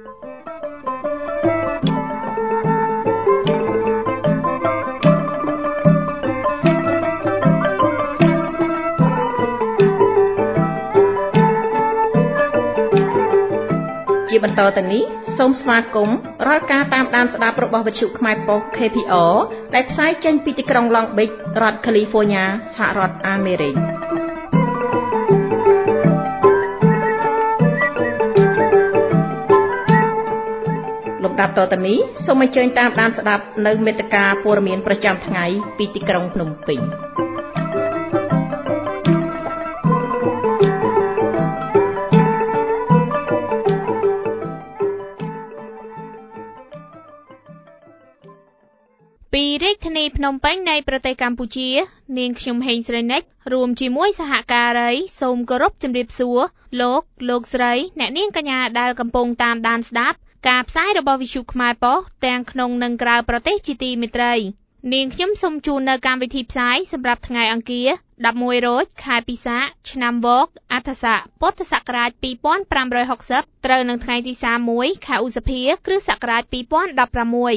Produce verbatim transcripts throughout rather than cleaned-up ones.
ជាបន្តទៅនេះសូមស្វាគមន៍រាល់ការតាមដានស្ដាប់របស់វិទ្យុខ្មែរប៉ុស្តិ៍ ខេ ភី អារ ដែលផ្សាយចេញពីទីក្រុង Long Beach រដ្ឋ California សហរដ្ឋអាមេរិកលំដាប់តទៅនេះសូមអញ្ជើញតាមដានស្ដាប់នៅមេត្តាព័ត៌មានប្រចាំថ្ងៃពីទីក្រុងភ្នំពេញពីរាជធានីភ្នំពេញនៃប្រទេសកម្ពុជានាងខ្ញុំហេងស្រីនិចរួមជាមួយសហការីសូមគោរពជម្រាបសួរលោកលោកស្រីអ្នកនាងកញ្ញាដែលកំពុងតាមដានស្ដាប់ការផ្សាយរបស់វិទ្យុខ្មែរប៉ុស្តិ៍ទាំងក្នុងនិងក្រៅប្រទេសជាទីមេត្រីនាងខ្ញុំសូមជូននៅកម្មវិធីផ្សាយសម្រាប់ថ្ងៃអង្គារដប់មួយរោចខែពិសាខឆ្នាំវកអដ្ឋស័កពុទ្ធសករាជពីរពាន់ប្រាំរយហកសិបត្រូវនឹងថ្ងៃទីសាមមួយខែឧសភាគ្រិស្តសករាជពីរពាន់ដប់ប្រាំមួយ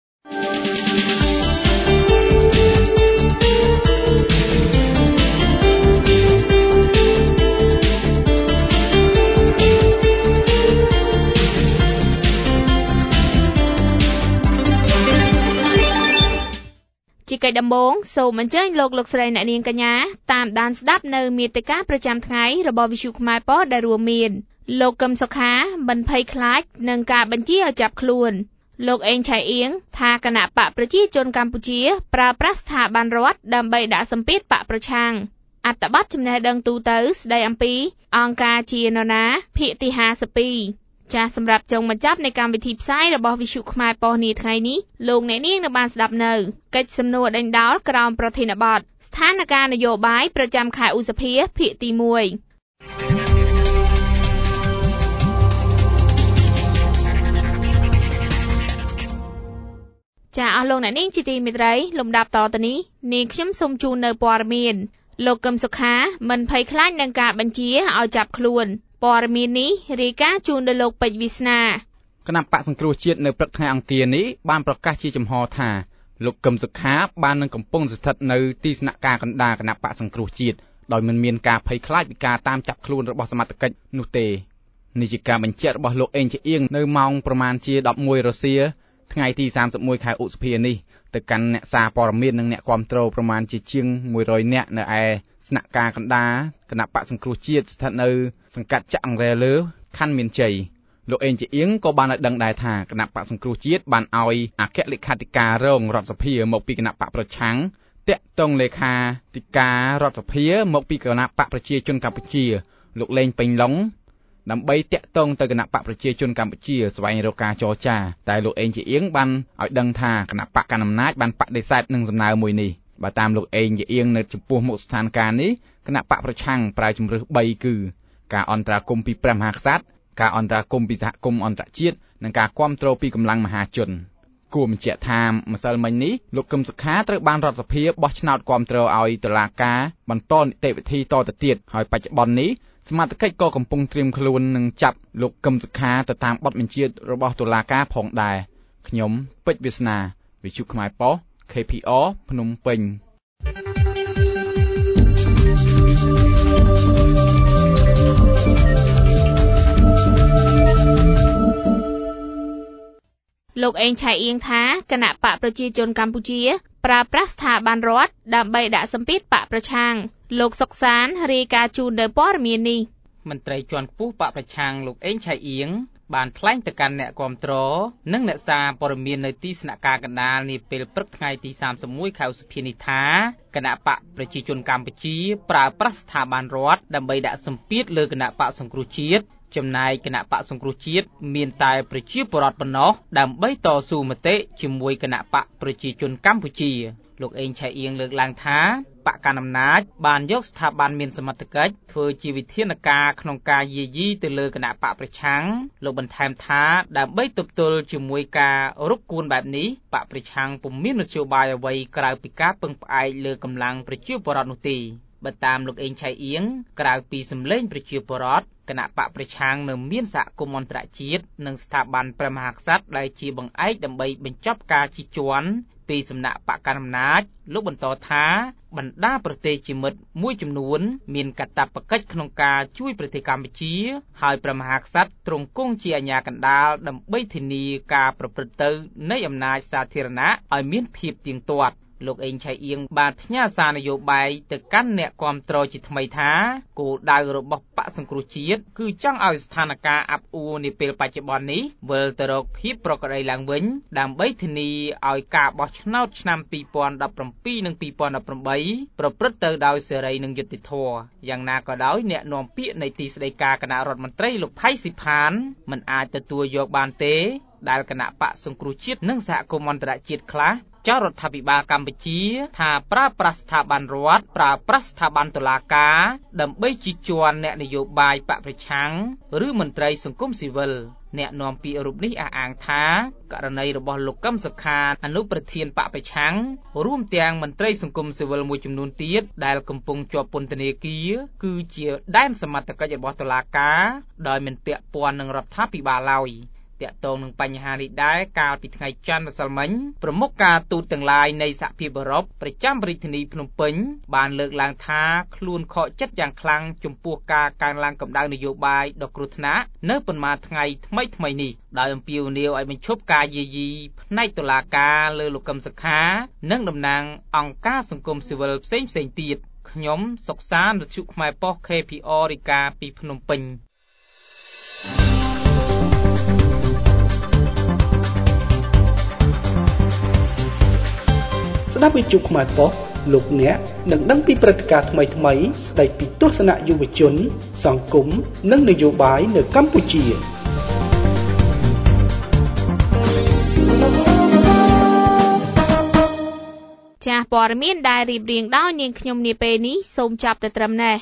ជាកិច្ចដំបូងសូមអញ្ជើញលោកលោកស្រីអ្នកនាងកញ្ញាតាមដានស្ដាប់នៅមាតិកាប្រចាំថ្ងៃរបស់វិទ្យុខ្មែរប៉ុស្តិ៍ដែលរួមមានលោកកឹមសុខាមិនភ័យខ្លាចនឹងការបញ្ជាឲ្យចាប់ខ្លួនលោកអេងឆៃអៀងថាគណៈបកប្រជាជនកម្ពុជាប្រើប្រាស់ស្ថាប័នរដ្ឋដើម្បីដាក់សម្ពាធបកប្រឆាំងអត្ថបទចំណេះដឹងទូទៅស្ដីអំពីអង្គការជានរណាភាគទីហាសិបពីរចាសសម្រាប់ចុងបញ្ចប់នៃកម្មវិធីផ្សាយរបស់វិទ្យុខ្មែរប៉ុស្តិ៍នាថ្ងៃនេះលោកអ្នកនាងនឹងបានស្ដាប់នៅកិច្ចសំណួរដេញដោលក្រោមប្រធានបទស្ថានភាពនយោបាយប្រចាំខែឧសភាភាគទីមួយចាអស់លោកអ្នកនាងជាទីមេត្រីលំដាប់តទៅនេះនាងខ្ញុំសូមជូននៅព័ត៌មានលោកកឹមសុខាមិនភ័យខ្លាចនឹងការបញ្ជាឲ្យចាប់ខ្លួនព័ត៌មាននេះរាយការណ៍ជូនដោយលោកពេជ្រវាសនាគណៈបកសង្គ្រោះជាតិនៅព្រឹកថ្ងៃអង្គារនេះបានប្រកាសជាចំហថាលោកកឹមសុខាបាននឹងកំពុងស្ថិតនៅទីស្នាក់ការកណ្ដាលគណៈបកសង្គ្រោះជាតិដោយមិនមានការភ័យខ្លាចពីការតាមចាប់ខ្លួនរបស់សមត្ថកិច្ចនោះទេនេះជាការបញ្ជាក់របស់លោកអេងឆៃអៀងនៅម៉ោងប្រមាណជាដប់មួយរសៀលថ្ងៃទីសាមសិបមួយខែឧសភានេះទៅកាន់អ្នកសារព័ត៌មាននិងអ្នកគាំទ្រប្រមាណជាជាងមួយរយនាក់នៅឯស្នាក់ការកណ្ដាលគណៈបកសង្គ្រោះជាតិស្ថិតនៅសង្កាត់ចាក់អង្រែលើខណ្ឌមានជ័យលោកអេងជាអៀងក៏បានឲ្យដឹងដែរថាគណៈបកសង្គ្រោះជាតិបានឲ្យអគ្គលេខាធិការរងរដ្ឋសភាមកពីគណៈបកប្រឆាំងតាក់ទងលេខាធិការរដ្ឋសភាមកពីគណៈបកប្រជាជនកម្ពុជាលោកលេងពេញឡុងដើម្បីតាក់ទងទៅគណៈបកប្រជាជនកម្ពុជាស្វែងរកការចរចាតែលោកអេងជាអៀងបានឲ្យដឹងថាគណៈបកកណ្ដាលអំណាចបានបដិសេធនឹងសំណើមួយនេះបើតាមលោកអេងជាអៀងនៅចំពោះមុខស្ថានភាពនេះគណៈបកប្រឆាំងប្រើជំរើសបីគឺការអន្តរាគមន៍ពីព្រះមហាក្សត្រការអន្តរាគមន៍ពីសហគមន៍អន្តរជាតិនិងការគាំទ្រពីកម្លាំងមហាជនគួរបញ្ជាក់ថាម្សិលមិញនេះលោកកឹមសុខាត្រូវបានរដ្ឋសភាបោះឆ្នោតគាំទ្រឲ្យតុលាការបន្តនីតិវិធីតទៅទៀតហើយបច្ចុប្បន្ននេះសមត្ថកិច្ចក៏កំពុងត្រៀមខ្លួននឹងចាប់លោកកឹមសុខាទៅតាមបទបញ្ជារបស់តុលាការផងដែរខ្ញុំពេជ្រវាសនាវិទ្យុខ្មែរប៉ុស្តិ៍ ខេ ភី អារ ភ្នំពេញលោកអេងឆៃអៀងថាគណៈបកប្រជាជនកម្ពុជាប្រើប្រាស់ស្ថាប័នរដ្ឋដើម្បីដាក់សម្ពាធបកប្រឆាំងលោកសុកសានរាយការណ៍ជូននៅព័ត៌មាននេះមន្ត្រីជាន់ខ្ពស់បកប្រឆាំងលោកអេងឆៃអៀងបានថ្លែងទៅកាន់អ្នកគាំទ្រនិងអ្នកសារព័ត៌មាននៅទីស្នាក់ការកណ្ដាលនាពេលព្រឹកថ្ងៃទីសាមសិបមួយខែឧសភានេះថាគណៈបកប្រជាជនកម្ពុជាប្រើប្រាស់ស្ថាប័នរដ្ឋដើម្បីដាក់សម្ពាធលើគណៈបកសង្គ្រោះជាតិចំណែកគណៈបកសង្គ្រោះជាតិមានតែប្រជាពលរដ្ឋប៉ុណ្ណោះដើម្បីតស៊ូមតិជាមួយគណៈបកប្រជាជនកម្ពុជាលោកអេងឆៃអៀងលើកឡើងថាបកកណ្ដាលអំណាចបានយកស្ថាប័នមានសមត្ថកិច្ចធ្វើជាវិធានការក្នុងការយាយីទៅលើគណៈបកប្រឆាំងលោកបន្ថែមថាដើម្បីទប់ទល់ជាមួយការរកគួនបែបនេះបកប្រឆាំងពុំមាននយោបាយអ្វីក្រៅពីការពឹងផ្អែកលើកម្លាំងប្រជាពលរដ្ឋនោះទេបើតាមលោកអេងឆៃអៀងក្រៅពីសម្លេងប្រជាពលរដ្ឋគណៈបកប្រឆាំងនៅមានសហគមន៍អន្តរជាតិនិងស្ថាប័នព្រះមហាក្សត្រដែលជាបង្អែកដើម្បីបញ្ចប់ការជិះជាន់ពីសំណាក់បកកណ្ដាលអំណាចលោកបន្តថាបណ្ដាប្រទេសជាមិត្តមួយចំនួនមានកាតព្វកិច្ចក្នុងការជួយប្រទេសកម្ពុជាហើយព្រះមហាក្សត្រទ្រង់គង់ជាអាជ្ញាកណ្ដាលដើម្បីធានាការប្រព្រឹត្តទៅនៃអំណាចសាធារណៈឲ្យមានភាពទៀងទាត់លោកអេងឆៃអៀងបានផ្ញើសារនយោបាយទៅកាន់អ្នកគាំទ្រជាថ្មីថាគោលដៅរបស់បកសង្គ្រោះជាតិគឺចង់ឲ្យស្ថានភាពអាប់អួរនាពេលបច្ចុប្បន្ននេះវិលទៅរកភាពប្រក្រតីឡើងវិញដើម្បីធានាឲ្យការបោះឆ្នោតឆ្នាំពីរពាន់ដប់ប្រាំពីរនិងពីរពាន់ដប់ប្រាំបីប្រព្រឹត្តទៅដោយសេរីនិងយុត្តិធម៌យ៉ាងណាក៏ដោយអ្នកនាំពាក្យនៃទីស្តីការគណៈរដ្ឋមន្ត្រីលោកផៃស៊ីផានមិនអាចទទួលយកបានទេដែលគណៈបកសង្គ្រោះជាតិនិងសហគមន៍អន្តរជាតិខ្លះចោទរដ្ឋាភិបាលកម្ពុជាថាប្រើប្រាស់ស្ថាប័នរដ្ឋប្រើប្រាស់ស្ថាប័នតុលាការដើម្បីជិះជាន់អ្នកនយោបាយបកប្រឆាំងឬមន្ត្រីសង្គមស៊ីវិលអ្នកនាំពាក្យរូបនេះអះអាងថាករណីរបស់លោកកឹមសុខាអនុប្រធានបកប្រឆាំងរួមទាំងមន្ត្រីសង្គមស៊ីវិលមួយចំនួនទៀតដែលកំពុងជាប់ពន្ធនាគារគឺជាដែនសមត្ថកិច្ចរបស់តុលាការដោយមិនពាក់ព័ន្ធនឹងរដ្ឋាភិបាលឡើយតាក់ទងនឹងបញ្ហានេះដែរកាលពីថ្ងៃច័ន្ទម្សិលមិញប្រមុខការទូតទាំងឡាយនៃសហភាពអឺរ៉ុបប្រចាំរាជធានីភ្នំពេញបានលើកឡើងថាខ្លួនខកចិត្តយ៉ាងខ្លាំងចំពោះការកើនឡើងកម្ដៅនយោបាយដ៏គ្រោះថ្នាក់នៅប៉ុន្មានថ្ងៃថ្មីថ្មីនេះដោយអំពាវនាវឲ្យបញ្ឈប់ការយាយីផ្នែកតុលាការលើលោកកឹមសុខានិងតំណាងអង្គការសង្គមស៊ីវិលផ្សេងផ្សេងទៀតខ្ញុំសុកសានវិទ្យុខ្មែរប៉ុស្តិ៍ ខេ ភី អារ រាយការណ៍ពីភ្នំពេញស្ដាប់វិទ្យុខ្មែរប៉ុស្តិ៍លោកអ្នកនឹងដឹងពីព្រឹត្តិការណ៍ថ្មីៗស្ដីពីទស្សនៈយុវជនសង្គមនិងនយោបាយនៅកម្ពុជាចាស់ព័ត៌មានដែលរៀបរៀងដោយនាងខ្ញុំនាពេលនេះសូមចាប់តែត្រឹមនេះ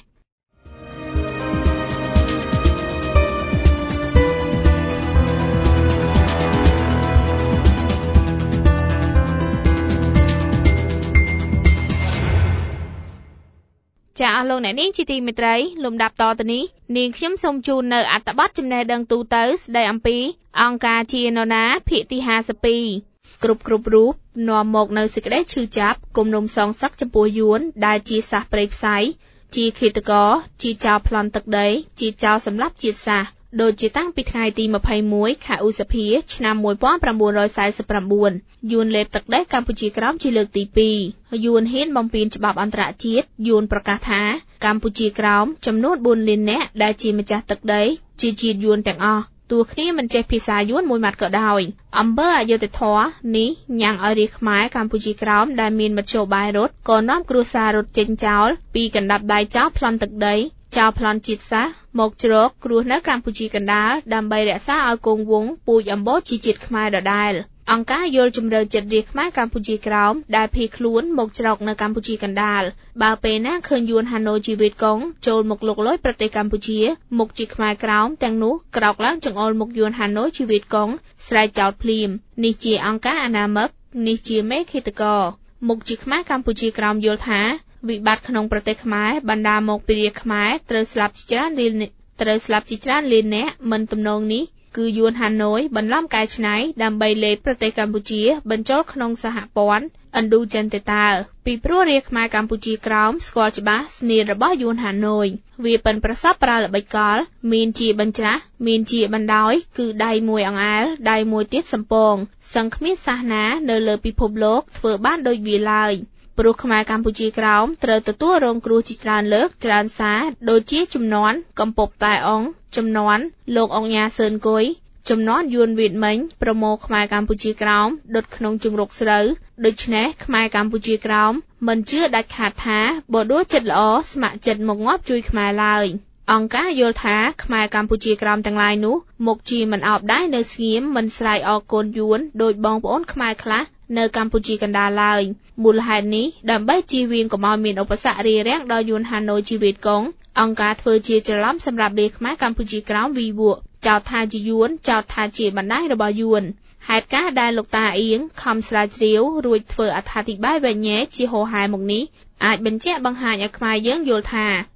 ចាអស់លោកអ្នកនាងជាទីមេត្រីលំដាប់តទៅនេះនាងខ្ញុំសូមជូននៅអត្ថបទចំណេះដឹងទូទៅស្ដីអំពីអង្គការជានរណាភាគទីห้าสิบពីរគ្រប់គ្រប់រូបនាំមកនៅសេចក្តីឈឺចាប់គំនុំសងសឹកចំពោះយួនដែលជាសះព្រៃផ្សៃជាឃាតករជាចោរប្លន់ទឹកដីជាចោរសម្លាប់ជាតិសាសន៍ដូចជាតាំងពីថ្ងៃទីยี่สิบเอ็ดខែឧសភាឆ្នាំnineteen forty-nineយួនលេបទឹកដីកម្ពុជាក្រោមជាលើកទីtwoយួនហ៊ានបំពានច្បាប់អន្តរជាតិយួនប្រកាសថាកម្ពុជាក្រោមចំនួនfourលាននាក់ដែលជាម្ចាស់ទឹកដីជាជាតិយួនទាំងអស់ទោះគ្នាមិនចេះភាសាយួនមួយម៉ាត់ក៏ដោយអំពើអយុត្តិធម៌នេះញ៉ាំងឲ្យរាជខ្មែរកម្ពុជាក្រោមដែលមានមធ្យោបាយរត់ក៏នាំគ្រួសាររត់ចេញចោលពីកណ្ដាប់ដៃចោលប្លន់ទឹកដីចោលប្លន់ជាតិសាសន៍មកជ្រកគ្រោះនៅកម្ពុជាកណ្ដាលដើម្បីរក្សាឲ្យគង់វង្សពូជអម្បូរជាជាតិខ្មែរដដែលអង្គការយល់ជំរឿចិត្តរាជខ្មែរកម្ពុជាក្រោមដែលភៀសខ្លួនមកជ្រកនៅកម្ពុជាកណ្ដាលបើពេលណាឃើញយួនហាណូយជីវិតកុងចូលមកលុកលុយប្រទេសកម្ពុជាមុខជាខ្មែរក្រោមទាំងនោះក្រោកឡើងចង្អុលមុខយួនហាណូយជីវិតកុងស្រែកចោលភ្លាមនេះជាអង្គការអនាមិកនេះជាមេឃាតករមុខជាខ្មែរកម្ពុជាក្រោមយល់ថាវិបត្តិក្នុងប្រទេសខ្មែរបណ្ដាមកពីរាជខ្មែរត្រូវស្លាប់ជាច្រើនលានត្រូវស្លាប់ជាច្រើនលាននាក់មិនទំនងនេះគឺយួនហាណូយបន្លំកែច្នៃដើម្បីលេបប្រទេសកម្ពុជាបញ្ចូលក្នុងសហព័ន្ធឥណ្ឌូចិនតេតាពីព្រោះរាជខ្មែរកម្ពុជាក្រោមស្គាល់ច្បាស់ស្នៀនរបស់យួនហាណូយវាប៉ិនប្រសពប្រើល្បិចកលមានជាបញ្ច្រាស់មានជាបណ្ដោយគឺដៃមួយអង្អែលដៃមួយទៀតសំពងសឹងគ្មានសាសនានៅលើពិភពលោកធ្វើបានដូចវាឡើយព្រោះខ្មែរកម្ពុជាក្រោមត្រូវទទួលរងគ្រោះជាច្រើនលើកច្រើនសារដូចជាជំនាន់កំពប់តែអង្គជំនាន់លោកអង្គញាសឿនគុយជំនាន់យួនវៀតមិញប្រមូលខ្មែរកម្ពុជាក្រោមដុតក្នុងជង្រុកស្រូវដូច្នេះខ្មែរកម្ពុជាក្រោមមិនជឿដាច់ខាតថាបើដួលចិត្តល្អស្ម័គ្រចិត្តមកងាប់ជួយខ្មែរឡើយអង្គការយល់ថាខ្មែរកម្ពុជាក្រោមទាំងឡាយនោះមុខជាមិនអោបដៃនៅស្ងៀមមិនស្រែកអរគុណយួនដោយបងប្អូនខ្មែរខ្លះនៅកម្ពុជាកណ្ដាលឡើយមូលហេតុនេះដើម្បីជៀសវាងកុំឲ្យមានឧបសគ្គរារាំងដល់យួនហាណូយជីវិតកុងអង្គការធ្វើជាច្រឡំសម្រាប់រាជខ្មែរកម្ពុជាក្រោមវីវក់ចោទថាជាយួនចោទថាជាបណ្ដាញរបស់យួនហេតុការណ៍ដែលលោកតាអៀងខំស្រាវជ្រាវរួចធ្វើអត្ថាធិប្បាយវែងញែកជាហោហែមកនេះអាចបញ្ជាក់បង្ហាញឲ្យខ្មែរយើងយល់ថា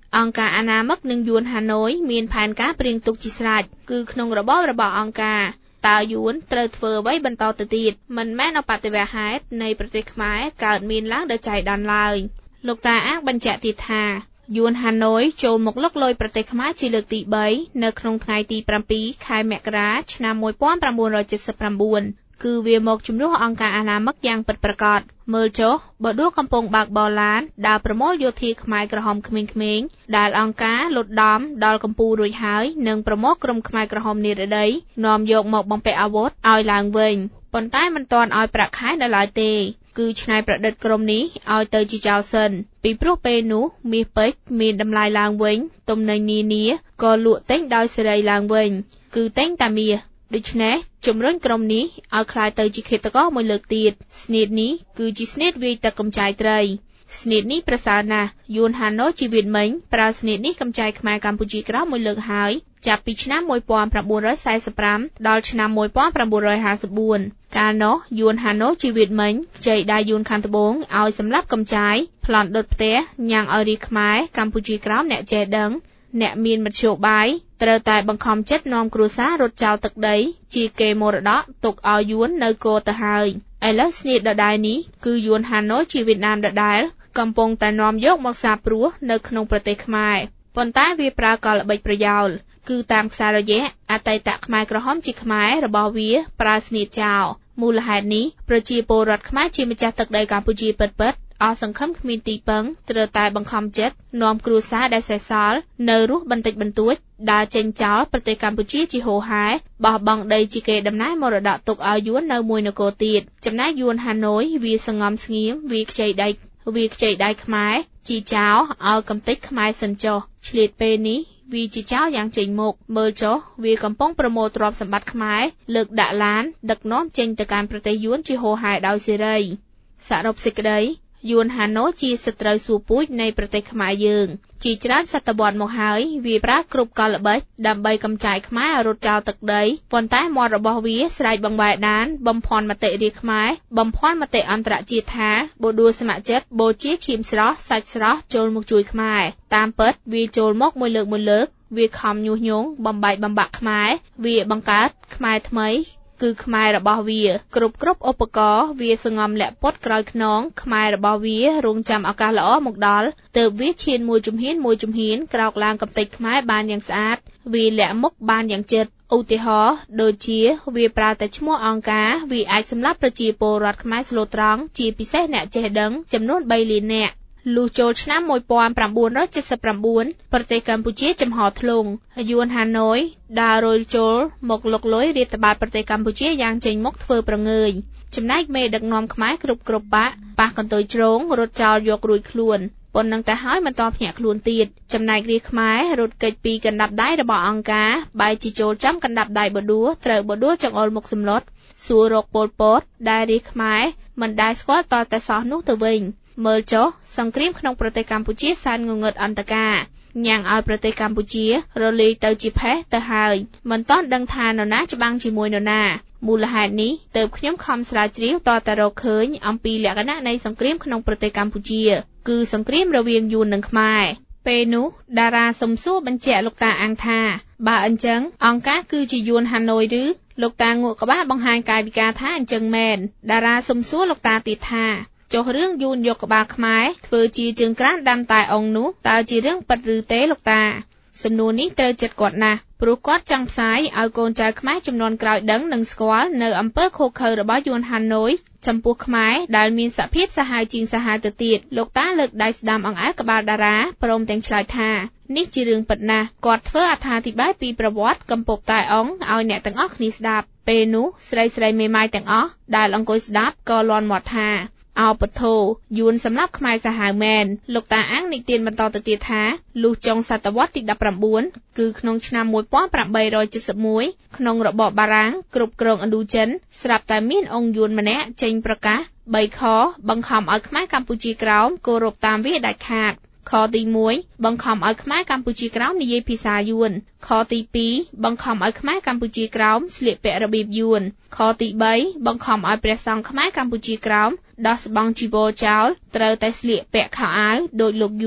អង្គការអនាមិកនិងយួនហាណូយមានផែនការព្រៀងទុកជាស្រេចគឺក្នុងរបបរបស់អង្គការតើយួនត្រូវធ្វើអ្វីបន្តទៅទៀតមិនមែនអបតិវហេតុនៃប្រទេសខ្មែរកើតមានឡើងដោយចៃដន្យឡើយលោកតាអាងបញ្ជាក់ទៀតថាយួនហាណូយចូលមកលុកលុយប្រទេសខ្មែរជាលើកទីបីនៅក្នុងថ្ងៃទីប្រាំពីរខែមករាឆ្នាំmột nghìn chín trăm bảy mươi chínគឺវាមកជំនួសអង្គការអនាមិកយ៉ាងពិតប្រាកដមើលចុះបើដួលកំពុងបើកបរឡានដើរប្រមូលយោធាខ្មែរក្រហមក្មេងៗដែលអង្គការលុតដំដល់កម្ពុជារួចហើយនិងប្រមូលក្រុមខ្មែរក្រហមនិរតីនាំយកមកបំពាក់អាវុធឲ្យឡើងវិញប៉ុន្តែមិនទាន់ឲ្យប្រាក់ខែដល់ឡើយទេគឺឆ្នៃប្រឌិតក្រុមនេះឲ្យទៅជាចោលសិនពីព្រោះពេលនោះមាសពេជ្រមានតម្លៃឡើងវិញទំនិញនានាក៏លក់ទិញដោយសេរីឡើងវិញគឺទិញតែមាសដូច្នេះជំរុញក្រុមនេះឲ្យក្លាយទៅជាឃាតករមួយលើកទៀតស្នេតនេះគឺជាស្នេតវាយទឹកកម្ចាយត្រីស្នេតនេះប្រសើរណាស់យួនហាណូយជីវិតមិញប្រើស្នេតនេះកម្ចាយខ្មែរកម្ពុជាក្រោមមួយលើកហើយចាប់ពីឆ្នាំmột nghìn chín trăm bốn mươi lămដល់ឆ្នាំmột nghìn chín trăm năm mươi tưកាលនោះយួនហាណូយជីវិតមិញខ្ចីដៃយួនខាងត្បូងឲ្យសម្លាប់កម្ចាយប្លន់ដុតផ្ទះញ៉ាំងឲ្យរាជខ្មែរកម្ពុជាក្រោមអ្នកចេះដឹងអ្នកមានមធ្យោបាយត្រូវតែបង្ខំចិត្តនាំគ្រួសាររត់ចោលទឹកដីជាកេរមរតកទុកឲ្យយួននៅគរទៅហើយឥឡូវស្នេតដដែលនេះគឺយួនហាណូយជាវៀតណាមដដែលកំពុងតែនាំយកមកសាបព្រោះនៅក្នុងប្រទេសខ្មែរប៉ុន្តែវាប្រើកលល្បិចប្រយោលគឺតាមខ្សែរយៈអតីតខ្មែរក្រហមជាខ្មែររបស់វាប្រើស្នេតចោលមូលហេតុនេះប្រជាពលរដ្ឋខ្មែរជាម្ចាស់ទឹកដីកម្ពុជាពិតៗអស់សង្ឃឹមគ្មានទីពឹងត្រូវតែបង្ខំចិត្តនាំគ្រួសារដែលសេសសល់នៅរស់បន្តិចបន្តួចដើរចេញចោលប្រទេសកម្ពុជាជាហូរហែបោះបង់ដីជាកេរដំណែលមរតកទុកឲ្យយួននៅមួយនគរទៀតចំណែកយួនហាណូយវាសងំស្ងៀមវាខ្ចីដៃវាខ្ចីដៃខ្មែរជាចោលឲ្យកំទេចខ្មែរសិនចុះឆ្លៀតពេលនេះវាជាចោលយ៉ាងចេញមុខមើលចុះវាកំពុងប្រមូលទ្រព្យសម្បត្តិខ្មែរលើកដាក់ឡានដឹកនាំចេញទៅកាន់ប្រទេសយួនជាហូរហែដោយសេរីសរុបសេចក្តីយួនហាណូយជាសត្រូវសួរពូជនៃប្រទេសខ្មែរយើងជាច្រើនសតវត្សមកហើយវាប្រើគ្រប់កលល្បិចដើម្បីកម្ចាយខ្មែរឲ្យរត់ចោលទឹកដីប៉ុន្តែមាត់របស់វាស្រែកបង្វែរដានបំភាន់មតិរាជខ្មែរបំភាន់មតិអន្តរជាតិថាបូដួលស្ម័គ្រចិត្តបូជាឈាមស្រស់សាច់ស្រស់ចូលមកជួយខ្មែរតាមពិតវាចូលមកមួយលើកមួយលើកវាខំញុះញង់បំបែកបំបាក់ខ្មែរវាបង្កើតខ្មែរថ្មីគឺខ្មែររបស់វាគ្រប់គ្រប់ឧបករណ៍វាសងំលាក់ពុតក្រោយខ្នងខ្មែររបស់វារងចាំឱកាសល្អមកដល់ទើបវាឈានមួយជំហានមួយជំហានក្រោកឡើងកំទេចខ្មែរបានយ៉ាងស្អាតវាលាក់មុខបានយ៉ាងជិតឧទាហរណ៍ដូចជាវាប្រើតែឈ្មោះអង្គការវាអាចសម្លាប់ប្រជាពលរដ្ឋខ្មែរស្លូតត្រង់ជាពិសេសអ្នកចេះដឹងចំនួនបីលាននាក់លុះចូលឆ្នាំmột nghìn chín trăm bảy mươi chínប្រទេសកម្ពុជាចំហធ្លុងយួនហាណូយដើររុយចូលមកលុកលុយរាតត្បាតប្រទេសកម្ពុជាយ៉ាងចេញមុខធ្វើប្រងើយចំណែកមេដឹកនាំខ្មែរគ្រប់គ្រប់បាក់ប៉ះកន្ទុយជ្រងរត់ចោលយករួចខ្លួនប៉ុណ្ណឹងតែហើយមិនតភ្ញាក់ខ្លួនទៀតចំណែករាជខ្មែររត់គេចពីកណ្ដាប់ដៃរបស់អង្គការបែរជាចូលចំកណ្ដាប់ដៃបដួលត្រូវបដួលចង្អុលមុខសម្លុតសួររកពលពតដែលរាជខ្មែរមិនដែលស្គាល់តតែសោះនោះទៅវិញមើលចុះសង្គ្រាមក្នុងប្រទេសកម្ពុជាសែនងងឹតអន្តការញ៉ាំងឲ្យប្រទេសកម្ពុជារលាយទៅជាផេះទៅហើយមិនទាន់ដឹងថានរណាច្បាំងជាមួយនរណាមូលហេតុនេះទើបខ្ញុំខំស្រាវជ្រាវតតែរកឃើញអំពីលក្ខណៈនៃសង្គ្រាមក្នុងប្រទេសកម្ពុជាគឺសង្គ្រាមរវាងយួននិងខ្មែរពេលនោះតារាសំសួរបញ្ជាក់លោកតាអាងថាបើអញ្ចឹងអង្គការគឺជាយួនហាណូយឬលោកតាងក់ក្បាលបង្ហាញកាយវិការថាអញ្ចឹងមែនតារាសំសួរលោកតាទៀតថាចុះរឿងយួនយកក្បាលខ្មែរធ្វើជាជើងក្រានដាំតែអង្គនោះតើជារឿងពិតឬទេលោកតាសំណួរនេះត្រូវចិត្តគាត់ណាស់ព្រោះគាត់ចង់ផ្សាយឲ្យកូនចៅខ្មែរចំនួនក្រោយដឹងនិងស្គាល់នៅអំពើឃោរឃៅរបស់យួនហាណូយចំពោះខ្មែរដែលមានសភាពសាហាវជាងសាហាវទៅទៀតលោកតាលើកដៃស្ដាំអង្អែលក្បាលតារាព្រមទាំងឆ្លើយថានេះជារឿងពិតណាស់គាត់ធ្វើអត្ថាធិប្បាយពីប្រវត្តិកំពប់តែអង្គឲ្យអ្នកទាំងអស់គ្នាស្ដាប់ពេលនោះស្រីស្រីមេម៉ាយទាំងអស់ដែលអង្គុយស្ដាប់ក៏លាន់មាត់ថាអោពធោយួនសម្រាប់ខ្មែរសាហាវមែនលោកតាអាងនិទានបន្តទៅទៀតថាលុះចុងសតវត្សទីដប់ប្រាំបួនគឺក្នុងឆ្នាំmột nghìn tám trăm bảy mươi mốtក្នុងរបបបារាំងគ្រប់គ្រងឥណ្ឌូចិនស្រាប់តែមានអង្គយួនម្នាក់ចេញប្រកាសបីខបង្ខំឲ្យខ្មែរកម្ពុជាក្រោមគោរពតាមវាដាច់ខាតខទីមួយបង្ខំឲ្យខ្មែរកម្ពុជាក្រោមនិយាយភាសាយួនខទីពីរបង្ខំឲ្យខ្មែរកម្ពុជាក្រោមស្លៀកពាក់របៀបយួនខទីបីបង្ខំឲ្យព្រះសង្ឃខ្មែរកម្ពុជាក្រោមដោះស្បង់ជីវរចោលត្រូវតែស្លៀកពាក់ខោអាវដូចលោកយួន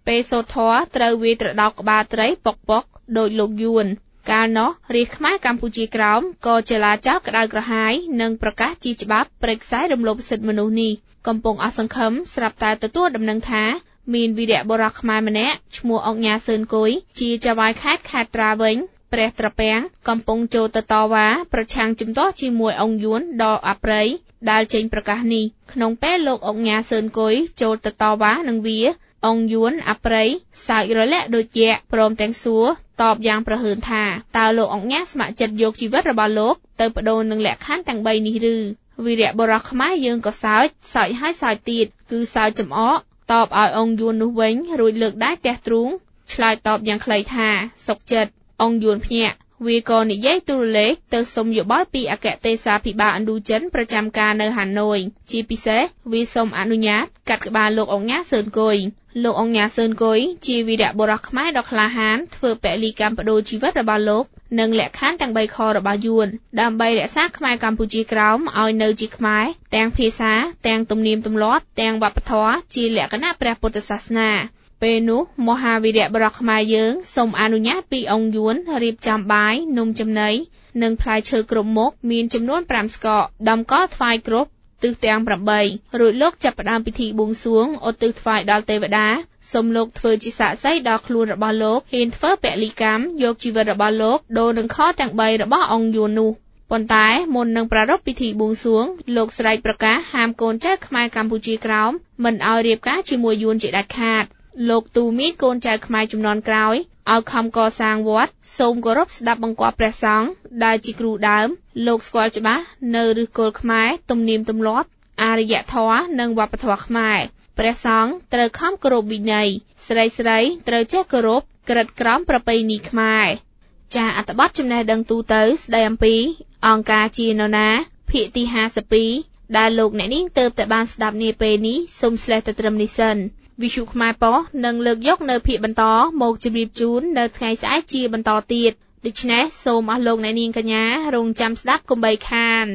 ពេលសូត្រធម៌ត្រូវវាយត្រដោកក្បាលត្រីប៉ុកប៉ុកដោយលោកយួនកាលនោះរាជខ្មែរកម្ពុជាក្រោមក៏ចលាចលក្តៅក្រហាយនិងប្រកាសជាច្បាប់ព្រឹកខ្សែរំលោភសិទ្ធិមនុស្សនេះកំពុងអស់សង្ឃឹមស្រាប់តែទទួលដំណឹងថាមានវីរៈបុរសខ្មែរម្នាក់ឈ្មោះអង្គញាសឿនគួយជាចៅហ្វាយខេត្តខេត្តត្រាវិញព្រះត្រពាំងកំពុងចូលទៅតវ៉ាប្រឆាំងជំទាស់ជាមួយអង្គយួនដ៏អប្រិយដែលចេញប្រកាសនេះក្នុងពេលលោកអង្គញាសឿនគួយចូលទៅតវ៉ានឹងវាអង្គយួនអប្រិយសើចរលាក់ដូចយក្សព្រមទាំងសួរតបយ៉ាងប្រហើនថាតើលោកអង្គញាស្ម័គ្រចិត្តយកជីវិតរបស់លោកទៅបដូរនឹងលក្ខខណ្ឌទាំងបីនេះឬវីរៈបុរសខ្មែរយើងក៏សើចសើចហើយសើចទៀតគឺសើចចំអកតបឲ្យអង្គយួននោះវិញរួចលើកដៃទះទ្រូងឆ្លើយតបយ៉ាងខ្លីថាសុខចិត្តអង្គយួនភ្ញាក់វាក៏និយាយទូរលេខទៅសុំយោបល់ពីអគ្គទេសាភិបាលឥណ្ឌូចិនប្រចាំការនៅហាណូយជាពិសេសវាសូមអនុញ្ញាតកាត់ក្បាលលោកអង្គញាសឿនគួយលោកអង្គញាសឿនគួយជាវីរៈបុរសខ្មែរដ៏ក្លាហានធ្វើពលីកម្មបដូរជីវិតរបស់លោកនិងលក្ខខណ្ឌទាំងបីខរបស់យួនដើម្បីរក្សាខ្មែរកម្ពុជាក្រោមឲ្យនៅជាខ្មែរទាំងភាសាទាំងទំនៀមទម្លាប់ទាំងវប្បធម៌ជាលក្ខណៈព្រះពុទ្ធសាសនាពេលនោះមហាវីរៈបុរសខ្មែរយើងសូមអនុញ្ញាតពីអង្គយួនរៀបចំបាយនំចំណីនិងផ្លែឈើគ្រប់មុខមានចំនួនប្រាំស្កកដំកល់ថ្វាយគ្រប់ទិសទាំងប្រាំបីរួចលោកចាប់ផ្ដើមពិធីបួងសួងឧទ្ទិសថ្វាយដល់ទេវតាសូមលោកធ្វើជាសាក្សីដល់ខ្លួនរបស់លោកហ៊ានធ្វើពលីកម្មយកជីវិតរបស់លោកដូរនឹងខទាំងបីរបស់អង្គយួននោះប៉ុន្តែមុននឹងប្រារព្ធពិធីបួងសួងលោកស្រែកប្រកាសហាមកូនចៅខ្មែរកម្ពុជាក្រោមមិនឲ្យរៀបការជាមួយយួនជាដាច់ខាតលោកទូមានកូនចៅខ្មែរជំនាន់ក្រោយឲ្យខំកសាងវត្តសូមគោរពស្ដាប់បង្គាប់ព្រះសង្ឃដែលជាគ្រូដើមលោកស្គាល់ច្បាស់នៅឫសគល់ខ្មែរទំនៀមទម្លាប់អរិយធម៌និងវប្បធម៌ខ្មែរព្រះសង្ឃត្រូវខំគោរពវិន័យស្រីស្រីត្រូវចេះគោរពក្រិតក្រមប្រពៃណីខ្មែរចាអត្ថបទចំណេះដឹងទូទៅស្ដីអំពីអង្គការជានរណាភាគទីហាសិបពីរដែលលោកអ្នកនាងទើបតែបានស្ដាប់នាពេលនេះសូមស្លេះទៅត្រឹមនេះសិនវិទ្យុខ្មែរប៉ុស្តិ៍នឹងលើកយកនៅភាគបន្តមកជម្រាបជូននៅថ្ងៃស្អែកជាបន្តទៀតដូច្នេះសូមអស់លោកអ្នកនាងកញ្ញារងចាំស្ដាប់កុំបីខាន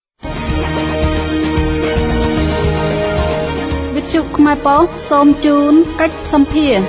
វិទ្យុខ្មែរប៉ុស្តិ៍សូមជូនកិច្ចសម្ភារ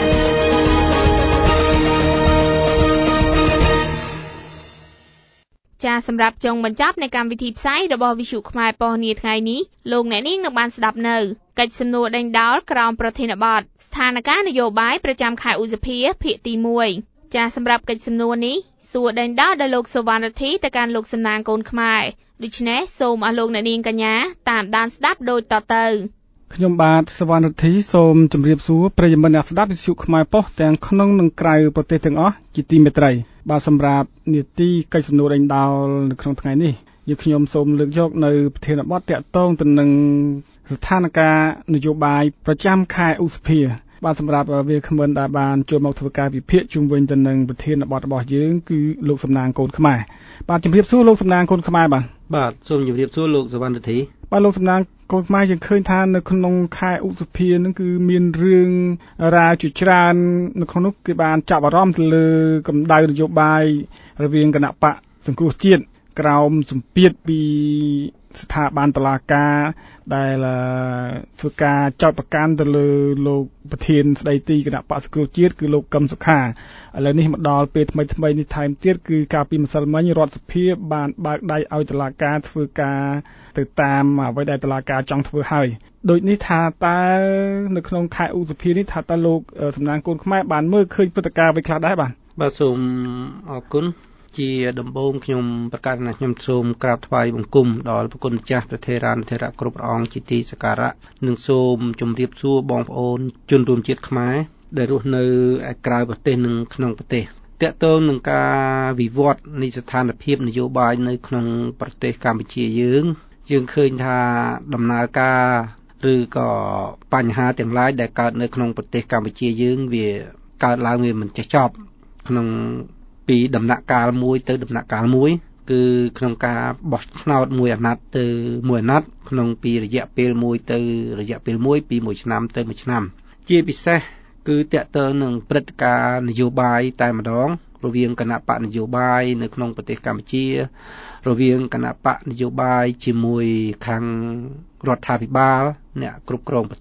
ចាសម្រាប់ចុងបញ្ចប់នៃកម្មវិធីផ្សាយរបស់វិទ្យុខ្មែរប៉ុស្តិ៍នាថ្ងៃនេះលោកអ្នកនាងនឹងបានស្ដាប់នៅកិច្ចសំណួរដេញដោលក្រោមប្រធានបទស្ថានភាពនយោបាយប្រចាំខែឧសភាភាគទីមួយចាសម្រាប់កិច្ចសំណួរនេះសួរដេញដោលដល់លោកសុវណ្ណរិទ្ធីទៅកាន់លោកសំណាងកូនខ្មែរដូច្នេះសូមអស់លោកអ្នកនាងកញ្ញាតាមដានស្ដាប់ដូចតទៅខ្ញុំបាទសុវណ្ណរិទ្ធីសូមជម្រាបសួរប្រិយមិត្តអ្នកស្ដាប់វិទ្យុខ្មែរប៉ុស្តិ៍ទាំងក្នុងនិងក្រៅប្រទេសទាំងអស់ជាទីមេត្រីបាទសម្រាប់នីតិកិច្ចសំណួរដេញដោលនៅក្នុងថ្ងៃនេះយើងខ្ញុំសូមលើកយកនៅប្រធានបទតាក់ទងទៅនឹងស្ថានភាពនយោបាយប្រចាំខែឧសភាបាទសម្រាប់វាគ្មិនដែលបានចូលមកធ្វើការវិភាគជុំវិញទៅនឹងប្រធានបទរបស់យើងគឺលោកសំណាងកូនខ្មែរបាទជម្រាបសួរលោកសំណាងកូនខ្មែរបាទបាទសូមជម្រាបសួរលោកសុវណ្ណរិទ្ធីបាទលោកសំណាងកូនខ្មែរយើងឃើញថានៅក្នុងខែឧសភានឹងគឺមានរឿងរ៉ាវជាច្រើននៅក្នុងនោះគេបានចាប់អារម្មណ៍ទៅលើកម្ដៅនយោបាយរវាងគណៈបកសង្គ្រោះជាតិក្រោមសម្ពាធពីស្ថាប័នតុលាការដែលធ្វើការចោទប្រកាន់ទៅលើលោកប្រធានស្ដីទីគណៈបក្សសង្គ្រោះជាតិគឺលោកកឹមសុខាឥឡូវនេះមកដល់ពេលថ្មីថ្មីនេះថែមទៀតគឺកាលពីម្សិលមិញរដ្ឋសភាបានបើកដៃឲ្យតុលាការធ្វើការទៅតាមអ្វីដែលតុលាការចង់ធ្វើហើយដូចនេះថាតើនៅក្នុងខែឧសភានេះថាតើលោកសំណាងកូនខ្មែរបានមើលឃើញព្រឹត្តិការណ៍អ្វីខ្លះដែរបាទបាទសូមអរគុណជាដំបូងខ្ញុំប្រកាសថាខ្ញុំសូមក្រាបថ្វាយបង្គំដល់ព្រះគុណម្ចាស់ព្រះថេរានុថេរៈគ្រប់ព្រះអង្គជាទីសក្ការៈនិងសូមជម្រាបសួរបងប្អូនជនរួមជាតិខ្មែរដែលរស់នៅឯក្រៅប្រទេសនិងក្នុងប្រទេសទាក់ទងនឹងការវិវត្តនៃស្ថានភាពនយោបាយនៅក្នុងប្រទេសកម្ពុជាយើងយើងឃើញថាដំណើរការឬក៏បញ្ហាទាំងឡាយដែលកើតនៅក្នុងប្រទេសកម្ពុជាយើងវាកើតឡើងវាមិនចេះចប់ក្នុងពីដំណាក់កាលមួយទៅដំណាក់កាលមួយគឺក្នុងការបោះឆ្នោតមួយអាណត្តិទៅមួយអាណត្តិក្នុងពីរយៈពេលមួយទៅរយៈពេលមួយពីមួយឆ្នាំទៅមួយឆ្នាំជាពិសេសគឺតាក់ទងនឹងព្រឹត្តិការណ៍នយោបាយតែម្ដងរវាងគណៈបកនយោបាយនៅក្នុងប្រទេសកម្ពុជារវាងគណៈបកនយោបាយជាមួយខាងរដ្ឋាភិបាលអ្នកគ្រប់គ្រងប្រទេស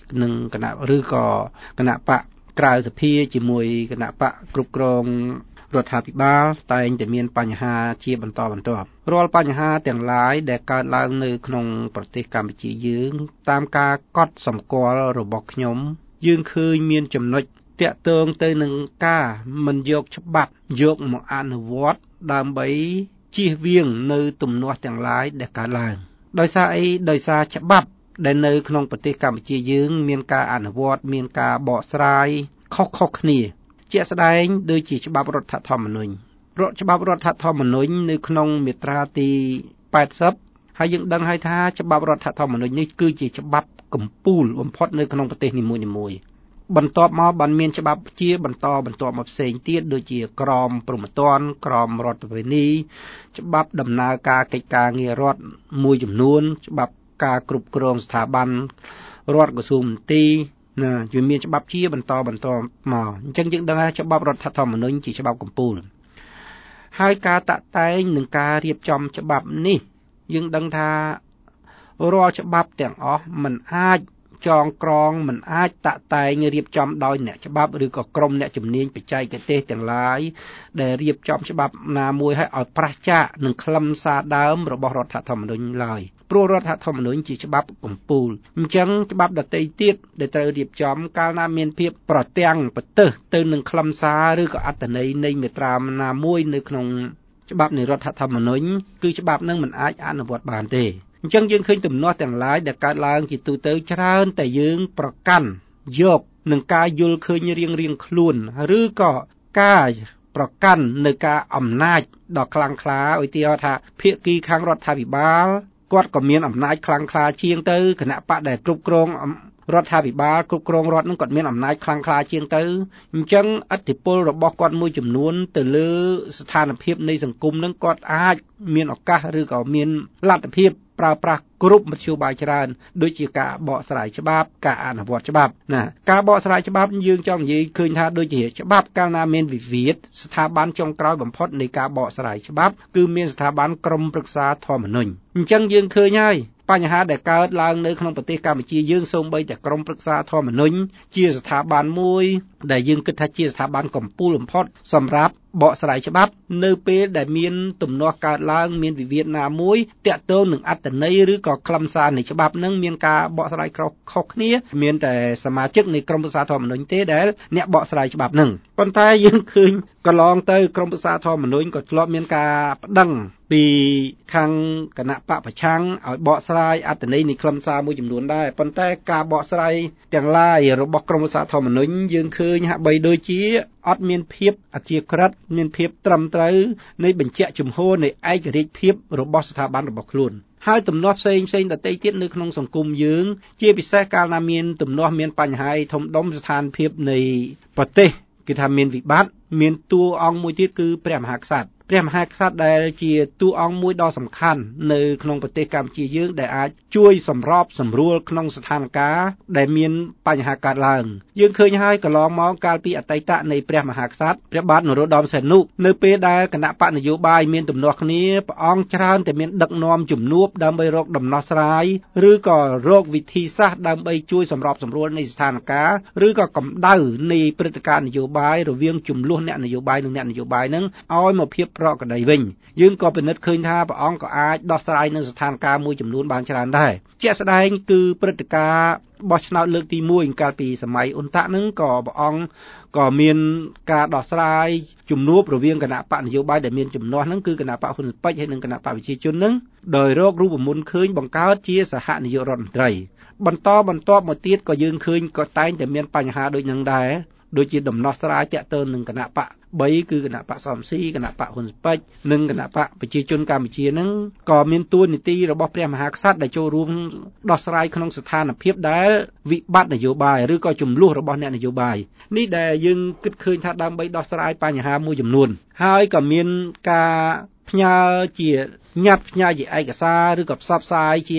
នឹងគណៈឬក៏គណៈបកក្រៅសភាជាមួយគណៈបកគ្រប់គ្រងរដ្ឋាភិបាលតែងតែមានបញ្ហាជាបន្តបន្ទាប់រាល់បញ្ហាទាំងឡាយដែលកើតឡើងនៅក្នុងប្រទេសកម្ពុជាយើងតាមការកត់សម្គាល់របស់ខ្ញុំយើងឃើញមានចំណុចតាក់ទងទៅនឹងការមិនយកច្បាប់យកមកអនុវត្តដើម្បីជៀសវាងនៅទំនាស់ទាំងឡាយដែលកើតឡើងដោយសារអីដោយសារច្បាប់ដែលនៅក្នុងប្រទេសកម្ពុជាយើងមានការអនុវត្តមានការបកស្រាយខុសៗគ្នាជាក់ស្ដែងដូចជាច្បាប់រដ្ឋធម្មនុញ្ញរដ្ឋច្បាប់រដ្ឋធម្មនុញ្ញនៅក្នុងមាត្រាទីแปดสิบហើយយើងដឹងហើយថាច្បាប់រដ្ឋធម្មនុញ្ញនេះគឺជាច្បាប់កំពូលបំផុតនៅក្នុងប្រទេសនីមួយៗបន្ទាប់មកបានមានច្បាប់ជាបន្តបន្ទាប់មកផ្សេងទៀតដូចជាក្រមព្រហ្មទណ្ឌក្រមរដ្ឋវិន័យច្បាប់ដំណើរការកិច្ចការងាររដ្ឋមួយចំនួនច្បាប់ការគ្រប់គ្រងស្ថាប័នរដ្ឋក្រសួងមន្ទីរណាវាមានច្បាប់ជាបន្តបន្តមកអញ្ចឹងយើងដឹងថាច្បាប់រដ្ឋធម្មនុញ្ញជាច្បាប់កំពូលហើយការតាក់តែងនឹងការរៀបចំច្បាប់នេះយើងដឹងថារាល់ច្បាប់ទាំងអស់មិនអាចចងក្រងមិនអាចតាក់តែងរៀបចំដោយអ្នកច្បាប់ឬក៏ក្រុមអ្នកជំនាញបច្ចេកទេសទាំងឡាយដែលរៀបចំច្បាប់ណាមួយឲ្យឲ្យប្រឆាចនឹងខ្លឹមសារដើមរបស់រដ្ឋធម្មនុញ្ញឡើយព្រោះរដ្ឋធម្មនុញ្ញជាច្បាប់កំពូលអញ្ចឹងច្បាប់ដទៃទៀតដែលត្រូវរៀបចំកាលណាមានភាពប្រទាំងប្រទើសទៅនឹងខ្លឹមសារឬក៏អត្ថន័យនៃមាត្រាណាមួយនៅក្នុងច្បាប់នៃរដ្ឋធម្មនុញ្ញគឺច្បាប់នឹងមិនអាចអនុវត្តបានទេអញ្ចឹងយើងឃើញទំនាស់ទាំងឡាយដែលកើតឡើងជាទូទៅច្រើនតែយើងប្រកាន់យកនឹងការយល់ឃើញរៀងរៀងខ្លួនឬក៏ការប្រកាន់នៅការអំណាចដ៏ខ្លាំងក្លាឧទាហរណ៍ថាភាគីខាងរដ្ឋាភិបាលគាត់ក៏មានអំណាចខ្លាំងក្លាជាងទៅគណៈបកដែលគ្រប់គ្រងរដ្ឋាភិបាលគ្រប់គ្រងរដ្ឋនឹងគាត់មានអំណាចខ្លាំងក្លាជាងទៅអញ្ចឹងឥទ្ធិពលរបស់គាត់មួយចំនួនទៅលើស្ថានភាពនៃសង្គមនឹងគាត់អាចមានឱកាសឬក៏មានលទ្ធភាពប្រើប្រាស់គ្រប់មធ្យោបាយច្រើនដូចជាការបកស្រាយច្បាប់ការអនុវត្តច្បាប់ណាការបកស្រាយច្បាប់យើងចង់និយាយឃើញថាដូចជាច្បាប់កាលណាមានវិវាទស្ថាប័នចុងក្រោយបំផុតនៃការបកស្រាយច្បាប់គឺមានស្ថាប័នក្រមប្រឹក្សាធម្មនុញ្ញអញ្ចឹងយើងឃើញហើយបញ្ហាដែលកើតឡើងនៅក្នុងប្រទេសកម្ពុជាយើងសូម្បីតែក្រមប្រឹក្សាធម្មនុញ្ញជាស្ថាប័នមួយដែលយើងគិតថាជាស្ថាប័នកំពូលបំផុតសម្រាប់បកស្រាយច្បាប់នៅពេលដែលមានទំនាស់កើតឡើងមានវិវាទណាមួយតាក់ទងនឹងអត្ថន័យឬក៏ខ្លឹមសារនៃច្បាប់នឹងមានការបកស្រាយខុសគ្នាមានតែសមាជិកនៃក្រមប្រឹក្សាធម្មនុញ្ញទេដែលអ្នកបកស្រាយច្បាប់នឹងប៉ុន្តែយើងឃើញកន្លងទៅក្រមប្រឹក្សាធម្មនុញ្ញក៏ធ្លាប់មានការប្តឹងពីខាងគណៈបកប្រឆាំងឲ្យបកស្រាយអត្ថន័យនៃខ្លឹមសារមួយចំនួនដែរប៉ុន្តែការបកស្រាយទាំងឡាយរបស់ក្រមប្រឹក្សាធម្មនុញ្ញយើងឃើញហាក់បីដូចជាអត់មានភាពអធិក្រិតមានភាពត្រឹមត្រូវនៃបញ្ជាក់ជំហរនៃឯករាជ្យភាពរបស់ស្ថាប័នរបស់ខ្លួនហើយទំនាស់ផ្សេងផ្សេងដទៃទៀតនៅក្នុងសង្គមយើងជាពិសេសកាលណាមានទំនាស់មានបញ្ហាធំដុំស្ថានភាពនៃប្រទេសគឺថាមានវិបត្តិមានតួអង្គមួយទៀតគឺព្រះមហាក្សត្រព្រះមហាក្សត្រដែលជាតួអង្គមួយដ៏សំខាន់នៅក្នុងប្រទេសកម្ពុជាយើងដែលអាចជួយសម្របសម្រួលក្នុងស្ថានភាពដែលមានបញ្ហាកើតឡើងយើងឃើញហើយកន្លងមកកាលពីអតីតនៃព្រះមហាក្សត្រព្រះបាទនរោត្តមសីហនុនៅពេលដែលគណៈបកនយោបាយមានទំនាស់គ្នាព្រះអង្គច្រើនតែមានដឹកនាំជំនួបដើម្បីរកដំណោះស្រាយឬក៏រកវិធីសាស្ត្រដើម្បីជួយសម្របសម្រួលនៃស្ថានភាពឬក៏កម្ដៅនៃព្រឹត្តិការណ៍នយោបាយរវាងជំនួសអ្នកនយោបាយនិងអ្នកនយោបាយនឹងឲ្យមកភាពប្រក្រតីវិញយើងក៏ពិនិត្យឃើញថាព្រះអង្គក៏អាចដោះស្រាយនឹងស្ថានភាពមួយចំនួនបានច្រើនដែរជាក់ស្ដែងគឺព្រឹត្តិការណ៍បោះឆ្នោតលើកទីមួយកាលពីសម័យអ៊ុនតាក់នឹងក៏ព្រះអង្គក៏មានការដោះស្រាយជំនួបរវាងគណៈបកនយោបាយដែលមានចំណោះនឹងគឺគណៈបកហ៊ុនស៊ិនប៉ិចហើយនិងគណៈបកប្រជាជននឹងដោយរករូបមន្តឃើញបង្កើតជាសហនាយករដ្ឋមន្ត្រីបន្តបន្ទាប់មកទៀតក៏យើងឃើញក៏តែងតែមានបញ្ហាដូចនឹងដែរដូចជាដំណោះស្រាយតាក់ទងនឹងគណៈបកបីគឺគណៈបកសំស៊ីគណៈបកហ៊ុនស៊ិនប៉ិចនិងគណៈបកប្រជាជនកម្ពុជានឹងក៏មានតួនាទីរបស់ព្រះមហាក្សត្រដែលចូលរួមដោះស្រាយក្នុងស្ថានភាពដែលវិបត្តិនយោបាយឬក៏ចំនួនរបស់អ្នកនយោបាយនេះដែលយើងគិតឃើញថាដើម្បីដោះស្រាយបញ្ហាមួយចំនួនហើយក៏មានការផ្ញើជាញត្តិផ្ញើជាឯកសារឬក៏ផ្សព្វផ្សាយជា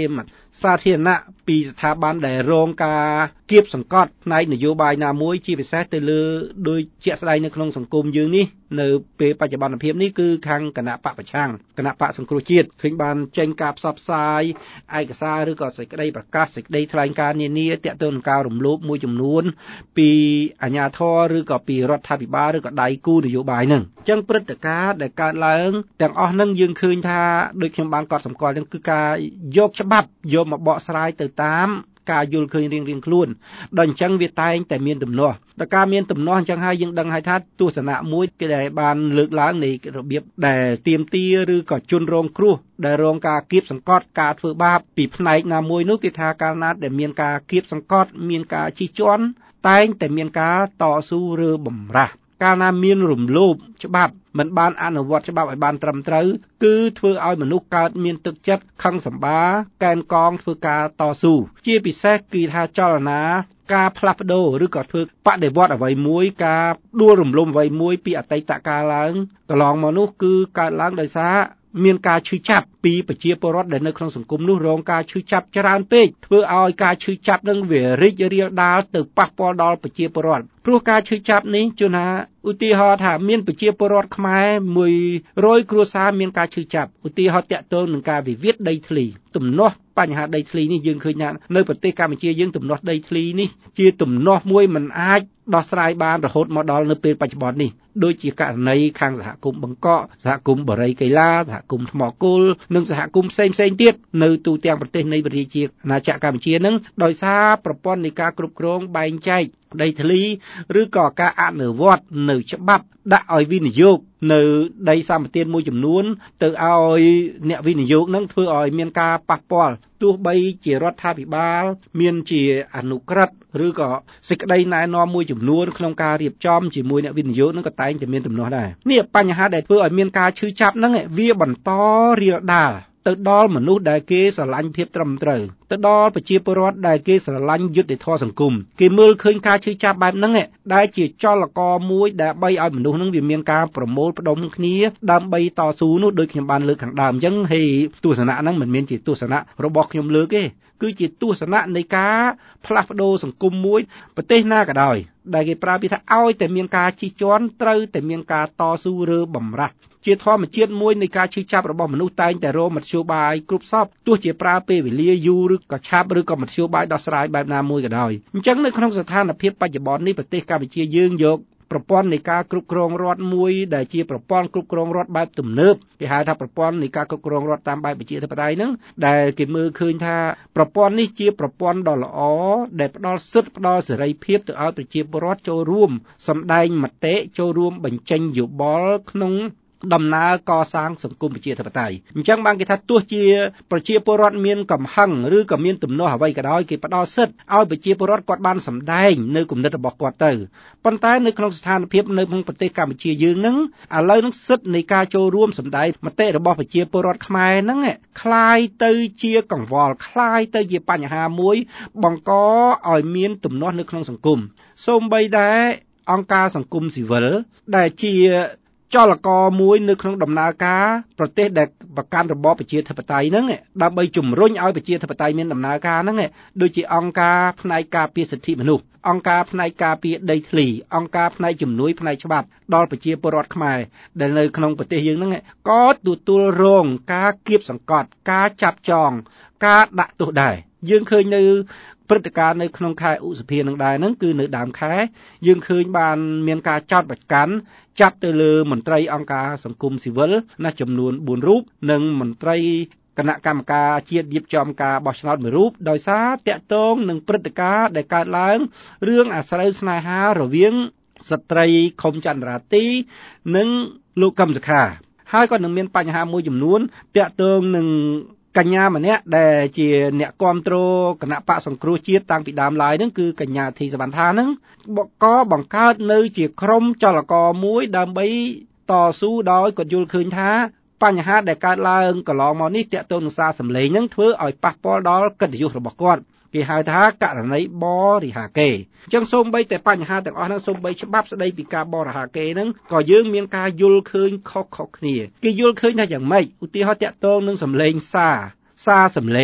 សាធារណៈពីស្ថាប័នដែលរងការគៀបសង្កត់ផ្នែកនយោបាយណាមួយជាពិសេសទៅលើដោយជាក់ស្ដែងនៅក្នុងសង្គមយើងនេះនៅពេលបច្ចុប្បន្នភាពនេះគឺខាងគណៈបកប្រឆាំងគណៈបកសង្គ្រោះជាតិឃើញបានចេញការផ្សព្វផ្សាយឯកសារឬក៏សេចក្តីប្រកាសសេចក្តីថ្លែងការណ៍នានាទាក់ទងនឹងការរំលោភមួយចំនួនពីអាជ្ញាធរឬក៏ពីរដ្ឋាភិបាលឬក៏ដៃគូនយោបាយនឹងអញ្ចឹងព្រឹត្តិការណ៍ដែលកើតឡើងទាំងអស់នឹងយើងឃើញថាដូចខ្ញុំបានកត់សម្គាល់ហ្នឹងគឺការយកច្បាប់យកមកបកស្រាយទៅតាមការយល់ឃើញរៀងៗខ្លួនដល់អញ្ចឹងវាតែងតែមានទំនាស់ដល់ការមានទំនាស់អញ្ចឹងហើយយើងដឹងហើយថាទស្សនៈមួយគេដែលបានលើកឡើងនៃរបៀបដែលទៀមទាឬក៏ជនរងគ្រោះដែលរងការគៀបសង្កត់ការធ្វើបាបពីផ្នែកណាមួយនោះគេថាកាលណាដែលមានការគៀបសង្កត់មានការជិះជាន់តែងតែមានការតស៊ូឬបំរាស់កាលណាមានរំលោភច្បាប់មិនបានអនុវត្តច្បាប់ឲ្យបានត្រឹមត្រូវគឺធ្វើឲ្យមនុស្សកើតមានទឹកចិត្តខឹងសម្បារកែនកងធ្វើការតស៊ូជាពិសេសគឺថាចលនាការផ្លាស់ប្ដូរឬក៏ធ្វើបដិវត្តអ្វីមួយការដួលរំលំអ្វីមួយពីអតីតកាលឡើងកន្លងមកនោះគឺកើតឡើងដោយសារមានការឈឺចាប់ពីប្រជាពលរដ្ឋដែលនៅក្នុងសង្គមនោះរងការឈឺចាប់ច្រើនពេកធ្វើឲ្យការឈឺចាប់នឹងវារីករាលដាលទៅប៉ះពាល់ដល់ប្រជាពលរដ្ឋព្រោះការឈឺចាប់នេះជួនណាឧទាហរណ៍ថាមានប្រជាពលរដ្ឋខ្មែរមួយរយគ្រួសារមានការឈឺចាប់ឧទាហរណ៍តាក់ទងនឹងការវិវាទដីធ្លីទំនាស់បញ្ហាដីធ្លីនេះយើងឃើញថានៅប្រទេសកម្ពុជាយើងទំនាស់ដីធ្លីនេះជាទំនាស់មួយមិនអាចដោះស្រាយបានរហូតមកដល់នៅពេលបច្ចុប្បន្ននេះដូចជាករណីខាងសហគមន៍បង្កក់សហគមន៍បរិយកីឡាសហគមន៍ថ្មគោលនិងសហគមន៍ផ្សេងផ្សេងទៀតនៅទូទាំងប្រទេសនៃប្រជាជាតិអាណាចក្រកម្ពុជានឹងដោយសារប្រព័ន្ធនៃការគ្រប់គ្រងបែងចែកដីធ្លីឬក៏ការអនុវត្តនៅច្បាប់ដាក់ឲ្យវិនិយោគនៅដីសម្បត្តិមួយចំនួនទៅឲ្យអ្នកវិនិយោគនឹងធ្វើឲ្យមានការប៉ះពាល់ទោះបីជារដ្ឋាភិបាលមានជាអនុក្រឹត្យឬក៏សេចក្តីណែនាំមួយចំនួនក្នុងការរៀបចំជាមួយអ្នកវិនិយោគនឹងក៏តែងតែមានទំនាស់ដែរនេះបញ្ហាដែលធ្វើឲ្យមានការឈឺចាប់ហ្នឹងវាបន្តរាលដាលទៅដល់មនុស្សដែលគេស្រឡាញ់ភាពត្រឹមត្រូវទៅដល់ប្រជាពលរដ្ឋដែលគេស្រឡាញ់យុត្តិធម៌សង្គមគេមើលឃើញការឈឺចាប់បែបហ្នឹងដែលជាចលករមួយដើម្បីឲ្យមនុស្សហ្នឹងវាមានការប្រមូលផ្ដុំគ្នាដើម្បីតស៊ូនោះដូចខ្ញុំបានលើកខាងដើមអញ្ចឹងហេទស្សនៈហ្នឹងមិនមែនជាទស្សនៈរបស់ខ្ញុំលើកទេគឺជាទស្សនៈនៃការផ្លាស់ប្ដូរសង្គមមួយប្រទេសណាក៏ដោយដែលគេប្រើពាក្យថាឲ្យតែមានការជិះជាន់ត្រូវតែមានការតស៊ូឬបំរាស់ជាធម្មជាតិមួយនៃការឈឺចាប់របស់មនុស្សតែងតែរកមធ្យោបាយគ្រប់សពទោះជាប្រើពេលវេលាយូរឬក៏ឆាប់ឬក៏មធ្យោបាយដោះស្រាយបែបណាមួយក៏ដោយអញ្ចឹងនៅក្នុងស្ថានភាពបច្ចុប្បន្ននេះប្រទេសកម្ពុជាយើងយកប្រព័ន្ធនៃការគ្រប់គ្រងរដ្ឋមួយដែលជាប្រព័ន្ធគ្រប់គ្រងរដ្ឋបែបទំនើបគេហៅថាប្រព័ន្ធនៃការគ្រប់គ្រងរដ្ឋតាមបែបប្រជាធិបតេយ្យហ្នឹងដែលគេមើលឃើញថាប្រព័ន្ធនេះជាប្រព័ន្ធដ៏ល្អដែលផ្ដល់សិទ្ធិផ្ដល់សេរីភាពទៅឲ្យប្រជាពលរដ្ឋចូលរួមសម្ដែងមតិចូលរួមបញ្ចេញយោបល់ក្នុងដំណើរកសាងសង្គមប្រជាធិបតេយ្យអញ្ចឹងបានគេថាទោះជាប្រជាពលរដ្ឋមានកំហឹងឬក៏មានទំនាស់អ្វីក៏ដោយគេផ្ដល់សិទ្ធិឲ្យប្រជាពលរដ្ឋគាត់បានសម្ដែងនៅគំនិតរបស់គាត់ទៅប៉ុន្តែនៅក្នុងស្ថានភាពនៅក្នុងប្រទេសកម្ពុជាយើងហ្នឹងឥឡូវហ្នឹងសិទ្ធិនៃការចូលរួមសម្ដែងមតិរបស់ប្រជាពលរដ្ឋខ្មែរហ្នឹងคล้ายទៅជាកង្វល់คล้ายទៅជាបញ្ហាមួយបង្កឲ្យមានទំនាស់នៅក្នុងសង្គមសូម្បីតែអង្គការសង្គមស៊ីវិលដែលជាចលករមួយនៅក្នុងដំណើរការប្រទេសដែលប្រកាន់របបប្រជាធិបតេយ្យហ្នឹងដើម្បីជំរុញឲ្យប្រជាធិបតេយ្យមានដំណើរការហ្នឹងដូចជាអង្គការផ្នែកការពារសិទ្ធិមនុស្សអង្គការផ្នែកការពារដីធ្លីអង្គការផ្នែកជំនួយផ្នែកច្បាប់ដល់ប្រជាពលរដ្ឋខ្មែរដែលនៅក្នុងប្រទេសយើងហ្នឹងក៏ទទួលរងការគៀបសង្កត់ការចាប់ចងការដាក់ទោសដែរយើងឃើញនៅព្រឹត្តិការណ៍នៅក្នុងខែឧសភានឹងដែរហ្នឹងគឺនៅដើមខែយើងឃើញបានមានការចោទប្រកាន់ចាប់ទៅលើមន្ត្រីអង្គការសង្គមស៊ីវិលណាចំនួនបួនរូបនិងមន្ត្រីគណៈកម្មការជាតិរៀបចំការបោះឆ្នោតមួយរូបដោយសារតាក់ទងនឹងព្រឹត្តិការណ៍ដែលកើតឡើងរឿងអាស្រូវស្នេហារវាងស្ត្រីខុមចន្ទរាទីនិងលោកកឹមសុខាហើយក៏នឹងមានបញ្ហាមួយចំនួនតាក់ទងនឹងកញ្ញាម្នាក់ដែលជាអ្នកគ្រប់គ្រងគណៈបកសង្គ្រោះជាតិតាំងពីដើមឡើយហ្នឹងគឺកញ្ញាធីសវណ្ណថាហ្នឹងក៏បង្កើតនៅជាក្រុមចលករមួយដើម្បីតស៊ូដោយគាត់យល់ឃើញថាបញ្ហាដែលកើតឡើងកន្លងមកនេះតាក់ទងនឹងសារសម្លេងហ្នឹងធ្វើឲ្យប៉ះពាល់ដល់កិត្តិយសរបស់គាត់គេហៅថាករណីបរិហាកេអញ្ចឹងសូម្បីតែបញ្ហាទាំងអស់ហ្នឹងសូម្បីច្បាប់ស្ដីពីការបរិហាកេហ្នឹងក៏យើងមានការយល់ឃើញខុសៗគ្នាគេយល់ឃើញថាយ៉ាងម៉េចឧទាហរណ៍តាក់ទងនឹងសម្លេងសារសារសម្លេង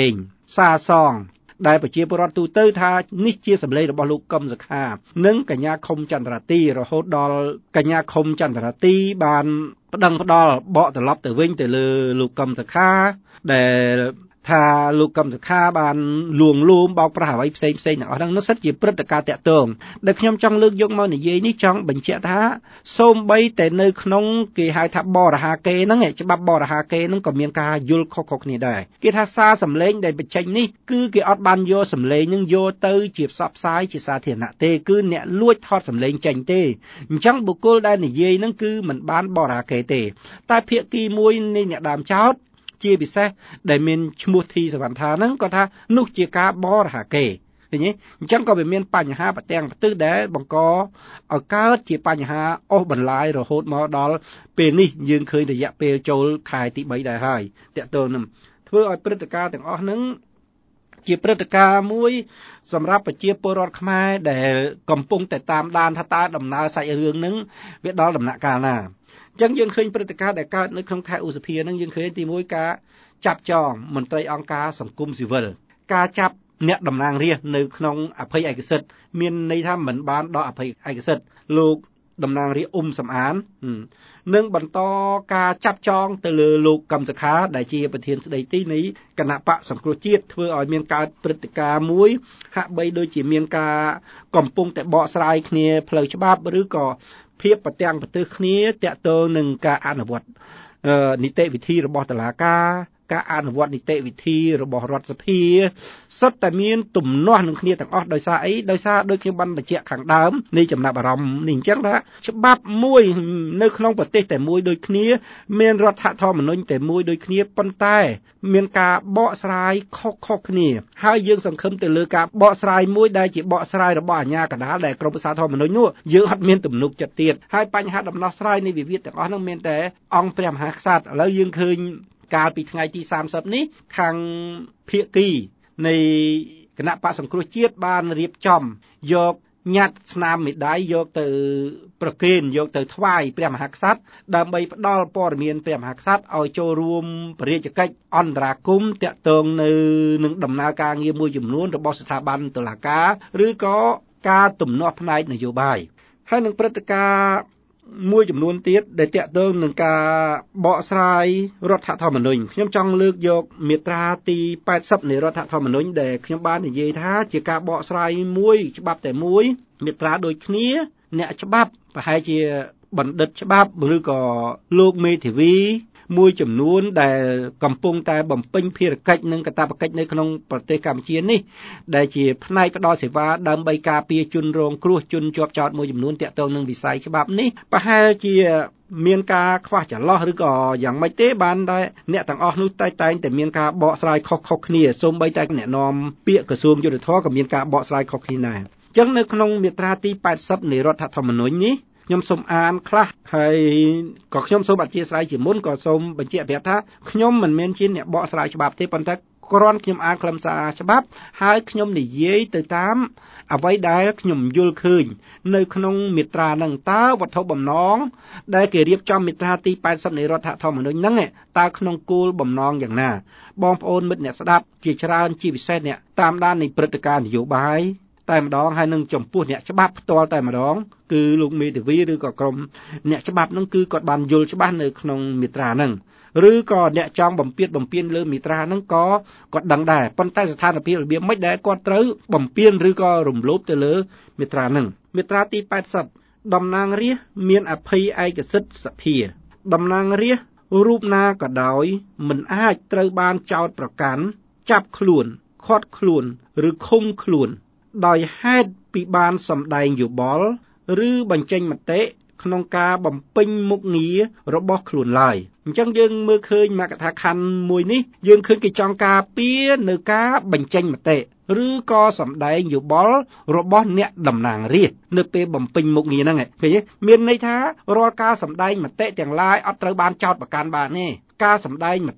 សាសងដែលប្រជាពលរដ្ឋទូទៅថានេះជាសម្លេងរបស់លោកកឹមសុខានិងកញ្ញាខុមចន្ទរាទីរហូតដល់កញ្ញាខុមចន្ទរាទីបានប្តឹងផ្ដាល់បកត្រឡប់ទៅវិញទៅលើលោកកឹមសុខាដែលថាលោកកឹមសុខាបានលួងលោមបោកប្រាស់អ្វីផ្សេងផ្សេងទាំងអស់ហ្នឹងនោះសិតជាព្រឹត្តិការណ៍តាក់ទងដែលខ្ញុំចង់លើកយកមកនិយាយនេះចង់បញ្ជាក់ថាសូម្បីតែនៅក្នុងគេហៅថាបរិហាកេហ្នឹងច្បាប់បរិហាកេហ្នឹងក៏មានការយល់ខុសៗគ្នាដែរគេថាសារសម្លេងដែលបញ្ចេញនេះគឺគេអត់បានយកសម្លេងហ្នឹងយកទៅជាផ្សព្វផ្សាយជាសាធារណៈទេគឺអ្នកលួចថតសម្លេងចេញទេអញ្ចឹងបុគ្គលដែលនិយាយហ្នឹងគឺមិនបានបរិហាកេទេតែភាគីមួយនៃអ្នកដើមចោតជាពិសេសដែលមានឈ្មោះធីសវណ្ណថាហ្នឹងគាត់ថានោះជាការបរិហាកេឃើញទេអញ្ចឹងក៏វាមានបញ្ហាប្រទាំងប្រទិសដែលបង្កឲ្យកើតជាបញ្ហាអូសបន្លាយរហូតមកដល់ពេលនេះយើងឃើញរយៈពេលចូលខែទី3ដែរហើយតើតើនឹងធ្វើឲ្យព្រឹត្តិការណ៍ទាំងអស់ហ្នឹងជាព្រឹត្តិការណ៍មួយសម្រាប់ប្រជាពលរដ្ឋខ្មែរដែលកំពុងតែតាមដានថាតើដំណើរសាច់រឿងហ្នឹងវាដល់ដំណាក់កាលណាអញ្ចឹងយើងឃើញព្រឹត្តិការណ៍ដែលកើតនៅក្នុងខែឧសភាហ្នឹងយើងឃើញទីមួយការចាប់ចងមន្ត្រីអង្គការសង្គមស៊ីវិលការចាប់អ្នកតំណាងរាស្ត្រនៅក្នុងអភ័យឯកសិទ្ធិមានន័យថាមិនបានដល់អភ័យឯកសិទ្ធិលោកតំណាងរាស្ត្រអ៊ុំសំអាននឹងបន្តការចាប់ចងទៅលើលោកកឹមសុខាដែលជាប្រធានស្ដីទីនៃគណៈបកសង្គ្រោះជាតិធ្វើឲ្យមានកើតព្រឹត្តិការណ៍មួយហាក់បីដូចជាមានការកំពុងតែបកស្រាយគ្នាផ្លូវច្បាប់ឬក៏ភាពប្រទាំងប្រទើសគ្នាតាក់ទងនឹងការអនុវត្តនីតិវិធីរបស់តុលាការការអនុវត្តនីតិវិធីរបស់រដ្ឋសភាសុទ្ធតែមានទំនាស់នឹងគ្នាទាំងអស់ដោយសារអីដោយសារដូចខ្ញុំបានបញ្ជាក់ខាងដើមនៃចំណាប់អារម្មណ៍នេះអញ្ចឹងថាច្បាប់មួយនៅក្នុងប្រទេសតែមួយដូចគ្នាមានរដ្ឋធម្មនុញ្ញតែមួយដូចគ្នាប៉ុន្តែមានការបកស្រាយខុសៗគ្នាហើយយើងសង្ឃឹមទៅលើការបកស្រាយមួយដែលជាបកស្រាយរបស់អាជ្ញាកណ្ដាលដែលក្រមប្រសាធម្មនុញ្ញនោះយើងអត់មានទំនុកចិត្តទៀតហើយបញ្ហាដំណោះស្រាយនៃវិវាទទាំងអស់នោះមានតែអង្គព្រះមហាក្សត្រឥឡូវយើងឃើញកាលពីថ្ងៃទីសាមសិបនេះខាងភាគីនៃគណៈបក្សសង្គ្រោះជាតិបានរៀបចំយកញត្តិស្នាមមេដាយយកទៅប្រគេនយកទៅថ្វាយព្រះមហាក្សត្រដើម្បីផ្ដល់ព័ត៌មានព្រះមហាក្សត្រឲ្យចូលរួមព្រះរាជកិច្ចអន្តរាគមន៍តាក់ទងនៅនឹងដំណើរការងារមួយចំនួនរបស់ស្ថាប័នតុលាការឬក៏ការទំនាស់ផ្នែកនយោបាយហើយនឹងព្រឹត្តិការណ៍មួយចំនួនទៀតដែលតាក់ទងនឹងការបកស្រាយរដ្ឋធម្មនុញ្ញខ្ញុំចង់លើកយកមាត្រាទីแปดสิบនៃរដ្ឋធម្មនុញ្ញដែលខ្ញុំបាននិយាយថាជាការបកស្រាយមួយច្បាប់តែមួយមាត្រាដូចគ្នាអ្នកច្បាប់ប្រហែលជាបណ្ឌិតច្បាប់ឬក៏លោកមេធាវីមួយចំនួនដែលកំពុងតែបំពេញភារកិច្ចនិងកាតព្វកិច្ចនៅក្នុងប្រទេសកម្ពុជានេះដែលជាផ្នែកផ្ដល់សេវាដើម្បីការពារជនរងគ្រោះជនជាប់ចោតមួយចំនួនតាក់ទងនឹងវិស័យច្បាប់នេះប្រហែលជាមានការខ្វះចន្លោះឬក៏យ៉ាងម៉េចទេបានដែរអ្នកទាំងអស់នោះតែតែងតែមានការបកស្រាយខុសៗគ្នាសូម្បីតែអ្នកនាំពាក្យក្រសួងយុទ្ធភ័ពក៏មានការបកស្រាយខុសគ្នាដែរអញ្ចឹងនៅក្នុងមាត្រាទីแปดสิบនៃរដ្ឋធម្មនុញ្ញនេះខ្ញុំសូមអានខ្លះហើយក៏ខ្ញុំសូមអធិស្ឋានជាមុនក៏សូមបញ្ជាក់ប្រាប់ថាខ្ញុំមិនមែនជាអ្នកបកស្រាយច្បាប់ទេប៉ុន្តែគ្រាន់ខ្ញុំអានខ្លឹមសារច្បាប់ហើយខ្ញុំនិយាយទៅតាមអ្វីដែលខ្ញុំយល់ឃើញនៅក្នុងមាត្រាហ្នឹងតើវត្ថុបំណងដែលគេរៀបចំមាត្រាទីแปดสิบនៃរដ្ឋធម្មនុញ្ញហ្នឹងតើក្នុងគោលបំណងយ៉ាងណាបងប្អូនមិត្តអ្នកស្ដាប់ជាច្រើនជាពិសេសអ្នកតាមដាននៃព្រឹត្តិការណ៍នយោបាយតែម្ដងហើយនឹងចំពោះអ្នកច្បាប់ផ្ទាល់តែម្ដងគឺលោកមេធាវីឬក៏ក្រុមអ្នកច្បាប់ហ្នឹងគឺគាត់បានយល់ច្បាស់នៅក្នុងមាត្រាហ្នឹងឬក៏អ្នកចង់បំពេញបំពេញលើមាត្រាហ្នឹងក៏គាត់ដឹងដែរប៉ុន្តែស្ថានភាពរបៀបម៉េចដែលគាត់ត្រូវបំពេញឬក៏រំលោភទៅលើមាត្រាហ្នឹងមាត្រាទីแปดสิบតំណាងរាស្ត្រមានអភ័យឯកសិទ្ធិសភាតំណាងរាស្ត្ររូបណាក៏ដោយមិនអាចត្រូវបានចោទប្រកាន់ចាប់ខ្លួនឃាត់ខ្លួនឬឃុំខ្លួនដោយហេតុពីបានសម្ដែងយោបល់ឬបញ្ចេញមតិក្នុងការបំពេញមុខងាររបស់ខ្លួនឡើយអញ្ចឹងយើងមើលឃើញមកកថាខណ្ឌមួយនេះយើងឃើញគេចង់ការពារនៅការបញ្ចេញមតិឬក៏សម្ដែងយោបល់របស់អ្នកតំណាងរាស្ត្រនៅពេលបំពេញមុខងារហ្នឹងឃើញទេមានន័យថារាល់ការសម្ដែងមតិទាំងឡាយអត់ត្រូវបានចោទប្រកាន់បានទេការសម្ដែងមតិ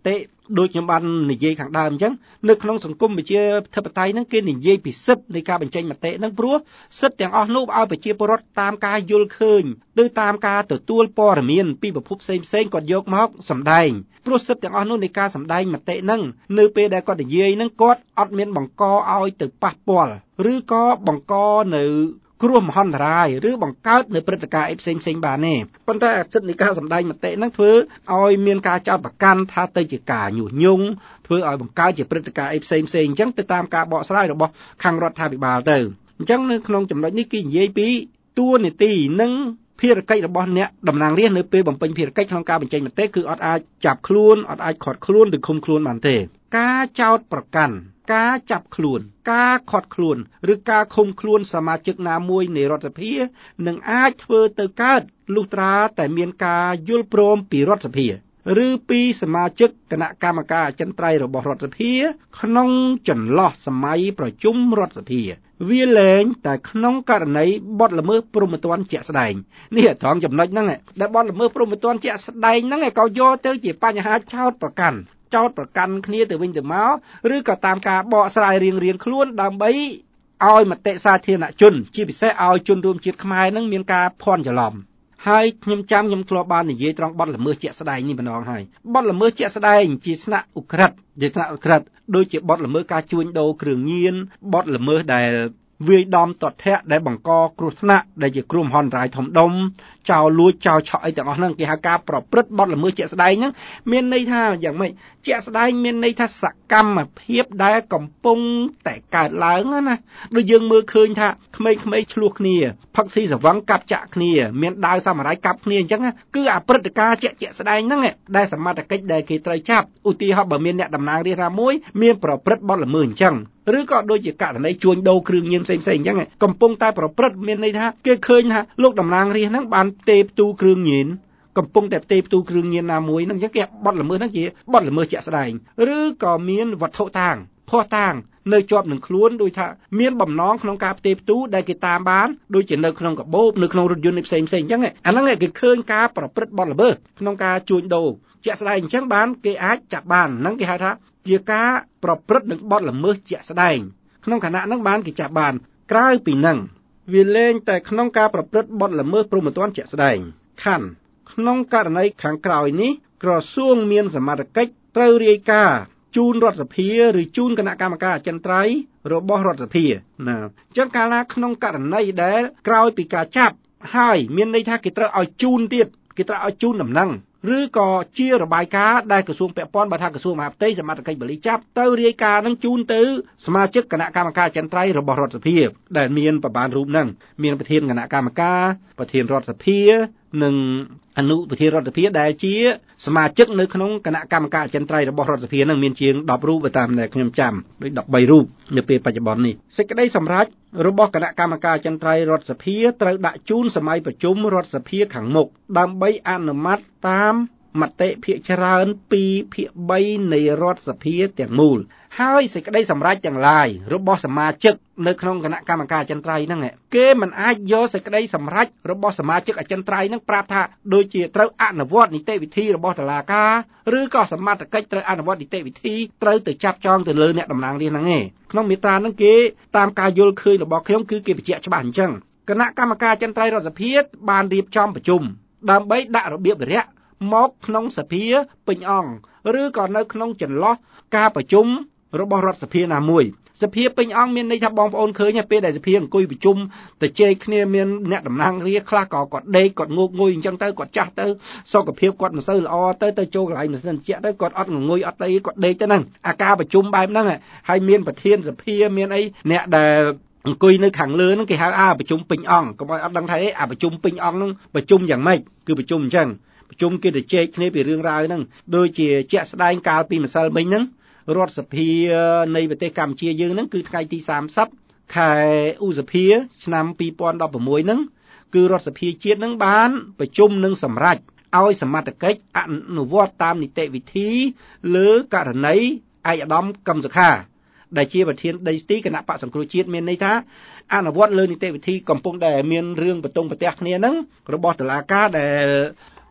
ដូចខ្ញុំបាននិយាយខាងដើមអញ្ចឹងនៅក្នុងសង្គមប្រជាធិបតេយ្យហ្នឹងគេនិយាយពីសិទ្ធិនៃការបញ្ចេញមតិហ្នឹងព្រោះសិទ្ធិទាំងអស់នោះឲ្យប្រជាពលរដ្ឋតាមការយល់ឃើញទៅតាមការទទួលព័ត៌មានពីប្រភពផ្សេងៗគាត់យកមកសម្ដែងព្រោះសិទ្ធិទាំងអស់នោះនៃការសម្ដែងមតិហ្នឹងនៅពេលដែលគាត់និយាយហ្នឹងគាត់អត់មានបង្កឲ្យទៅប៉ះពាល់ឬក៏បង្កនៅគ្រោះមហន្តរាយឬបង្កើតនៅព្រឹត្តិការណ៍អីផ្សេងផ្សេងបានទេប៉ុន្តែសិទ្ធិនៃការសម្ដែងមតិហ្នឹងធ្វើឲ្យមានការចោទប្រកាន់ថាទៅជាការញុះញង់ធ្វើឲ្យបង្កើតជាព្រឹត្តិការណ៍អីផ្សេងផ្សេងអញ្ចឹងទៅតាមការបកស្រាយរបស់ខាងរដ្ឋាភិបាលទៅអញ្ចឹងនៅក្នុងចំណុចនេះគេនិយាយពីតួនាទីនិងភារកិច្ចរបស់អ្នកតំណាងរាស្ត្រនៅពេលបំពេញភារកិច្ចក្នុងការបញ្ចេញមតិគឺអត់អាចចាប់ខ្លួនអត់អាចឃាត់ខ្លួនឬឃុំខ្លួនបានទេការចោទប្រកាន់ការចាប់ខ្លួនការឃាត់ខ្លួនឬការឃុំខ្លួនសមាជិកណាមួយនៃរដ្ឋសភានឹងអាចធ្វើទៅកើតលុះត្រាតែមានការយល់ព្រមពីរដ្ឋសភាឬពីសមាជិកគណៈកម្មការអចិន្ត្រៃយ៍របស់រដ្ឋសភាក្នុងចន្លោះសម័យប្រជុំរដ្ឋសភាវាលែងតែក្នុងករណីបទល្មើសព្រហ្មទណ្ឌជាក់ស្ដែងនេះត្រង់ចំណុចហ្នឹងដែលបទល្មើសព្រហ្មទណ្ឌជាក់ស្ដែងហ្នឹងក៏យកទៅជាបញ្ហាចោទប្រកាន់ចោទប្រកាន់គ្នាទៅវិញទៅមកឬក៏តាមការបកស្រាយរៀងៗខ្លួនដើម្បីឲ្យមតិសាធារណជនជាពិសេសឲ្យជនរួមជាតិខ្មែរនឹងមានការភ័ន្តច្រឡំហើយខ្ញុំចាំខ្ញុំធ្លាប់បាននិយាយត្រង់បទល្មើសជាក់ស្ដែងនេះម្ដងហើយបទល្មើសជាក់ស្ដែងជាស្នាក់ឧក្រិដ្ឋជាស្នាក់ឧក្រិដ្ឋដូចជាបទល្មើសការជួញដូរគ្រឿងញៀនបទល្មើសដែលវាយដំតថៈដែលបង្កគ្រោះថ្នាក់ដែលជាគ្រោះមហន្តរាយធំដុំចោលលួចចោលឆក់អីទាំងអស់ហ្នឹងគេហៅការប្រព្រឹត្តបទល្មើសជាក់ស្ដែងហ្នឹងមានន័យថាយ៉ាងម៉េចជាក់ស្ដែងមានន័យថាសកម្មភាពដែលកំពុងតែកើតឡើងណាដូចយើងមើលឃើញថាក្មេងៗឆ្លោះគ្នាផឹកស៊ីសវឹងកាប់ចាក់គ្នាមានដាវសាមរាយកាប់គ្នាអញ្ចឹងគឺអាព្រឹត្តិការណ៍ជាក់ជាក់ស្ដែងហ្នឹងដែលសមត្ថកិច្ចដែលគេត្រូវចាប់ឧទាហរណ៍បើមានអ្នកតំណាងរាស្ត្រណាមួយមានប្រព្រឹត្តបទល្មើសអញ្ចឹងឬក៏ដូចជាករណីជួញដូរគ្រឿងញៀនផ្សេងៗអញ្ចឹងកំពុងតែប្រព្រឹត្តមានន័យថាគេឃើញថាលោកតំណាងរាស្ត្រហ្នឹងបានផ្ទេរផ្ទូគ្រឿងញៀនកំពុងតែផ្ទេរផ្ទូគ្រឿងញៀនណាមួយហ្នឹងអញ្ចឹងគេបទល្មើសហ្នឹងជាបទល្មើសជាក់ស្ដែងឬក៏មានវត្ថុតាងភស្តុតាងនៅជាប់នឹងខ្លួនដូចថាមានបំណងក្នុងការផ្ទេរផ្ទូដែលគេតាមបានដូចជានៅក្នុងកាបូបនៅក្នុងរថយន្តផ្សេងផ្សេងអញ្ចឹងអាហ្នឹងគេឃើញការប្រព្រឹត្តបទល្មើសក្នុងការជួញដូរជាក់ស្ដែងអញ្ចឹងបានគេអាចចាប់បានហ្នឹងគេហៅថាជាការប្រព្រឹត្តនឹងបទល្មើសជាក់ស្ដែងក្នុងខណៈហ្នឹងបានគេចាប់បានក្រៅពីហ្នឹងវាលែងតែក្នុងការប្រព្រឹត្តបទល្មើសព្រហ្មទណ្ឌជាក់ស្ដែងខណ្ឌក្នុងករណីខាងក្រោយនេះក្រសួងមានសមត្ថកិច្ចត្រូវរាយការណ៍ជូនរដ្ឋសភាឬជូនគណៈកម្មការអចិន្ត្រៃយ៍របស់រដ្ឋសភាណាអញ្ចឹងកាលណាក្នុងករណីដែលក្រោយពីការចាប់ហើយមានន័យថាគេត្រូវឲ្យជូនទៀតគេត្រូវឲ្យជូនដំណឹងឬក៏ជារបាយការណ៍ដែលក្រសួងពាក់ព័ន្ធបើថាក្រសួងមហាផ្ទៃសមត្ថកិច្ចបលីចាប់ទៅរាយការណ៍នឹងជូនទៅសមាជិកគណៈកម្មការអចិន្ត្រៃយ៍របស់រដ្ឋសភាដែលមានប្រមាណរូបហ្នឹងមានប្រធានគណៈកម្មការប្រធានរដ្ឋសភានិងអនុប្រធានរដ្ឋសភាដែលជាសមាជិកនៅក្នុងគណៈកម្មការអចិន្ត្រៃយ៍របស់រដ្ឋសភានឹងមានជាងដប់រូបតាមដែលខ្ញុំចាំដូចដប់បីរូបនៅពេលបច្ចុប្បន្ននេះសេចក្តីសម្រេចរបស់គណៈកម្មការអចិន្ត្រៃយ៍រដ្ឋសភាត្រូវដាក់ជូនសម័យប្រជុំរដ្ឋសភាខាងមុខដើម្បីអនុម័តតាមមតិភាគច្រើនពីរភាគបីនៃរដ្ឋសភាទាំងមូលហើយសេចក្តីសម្រេចទាំងឡាយរបស់សមាជិកនៅក្នុងគណៈកម្មការអចិន្ត្រៃយ៍ហ្នឹងគេមិនអាចយកសេចក្តីសម្រេចរបស់សមាជិកអចិន្ត្រៃយ៍ហ្នឹងប្រាប់ថាដូចជាត្រូវអនុវត្តនីតិវិធីរបស់តុលាការឬក៏សមត្ថកិច្ចត្រូវអនុវត្តនីតិវិធីត្រូវទៅចាប់ចងទៅលើអ្នកតំណាងរាស្ត្រហ្នឹងឯងក្នុងមាត្រាហ្នឹងគេតាមការយល់ឃើញរបស់ខ្ញុំគឺគេបញ្ជាក់ច្បាស់អញ្ចឹងគណៈកម្មការអចិន្ត្រៃយ៍រដ្ឋសភាបានរៀបចំប្រជុំដើម្បីដាក់របៀបវិរៈមកក្នុងសភាពេញអង្គឬក៏នៅក្នុងចន្លោះការប្រជុំរបស់រដ្ឋសភាណាមួយសភាពេញអង្គមានន័យថាបងប្អូនឃើញពេលដែលសភាអង្គុយប្រជុំទៅជែកគ្នាមានអ្នកតំណាងរាស្ត្រខ្លះក៏គាត់ដេកគាត់ងោកងុយអញ្ចឹងទៅគាត់ចាស់ទៅសុខភាពគាត់មិនសូវល្អទៅទៅចូលកន្លែងម៉ាស៊ីនត្រជាក់ទៅគាត់អត់ងងុយអត់អីគាត់ដេកទៅហ្នឹងអាការប្រជុំបែបហ្នឹងហើយមានប្រធានសភាមានអីអ្នកដែលអង្គុយនៅខាងលើហ្នឹងគេហៅអាប្រជុំពេញអង្គកុំឲ្យអត់ដឹងថាអីអាប្រជុំពេញអង្គហ្នឹងប្រជុំយ៉ាងម៉េចគឺប្រជុំអញ្ចឹងប្រជុំគេទៅជែកគ្នាពីរឿងរ៉ាវហ្នឹងដូចជាជាក់ស្ដែងកាលពីម្សិលមិញហ្នឹងរដ្ឋសភានៃប្រទេសកម្ពុជាយើងហ្នឹងគឺថ្ងៃទីសាមសិបខែឧសភាឆ្នាំពីរពាន់ដប់ប្រាំមួយហ្នឹងគឺរដ្ឋសភាជាតិហ្នឹងបានប្រជុំនឹងសម្រេចឲ្យសមត្ថកិច្ចអនុវត្តតាមនីតិវិធីលើករណីឯកឧត្តមកឹមសុខាដែលជាប្រធានដីស្ទីគណៈបក្សសង្គ្រោះជាតិមានន័យថាអនុវត្តលើនីតិវិធីកំពុងតែមានរឿងបន្ទង់ប្រទះគ្នាហ្នឹងរបស់តុលាការដែល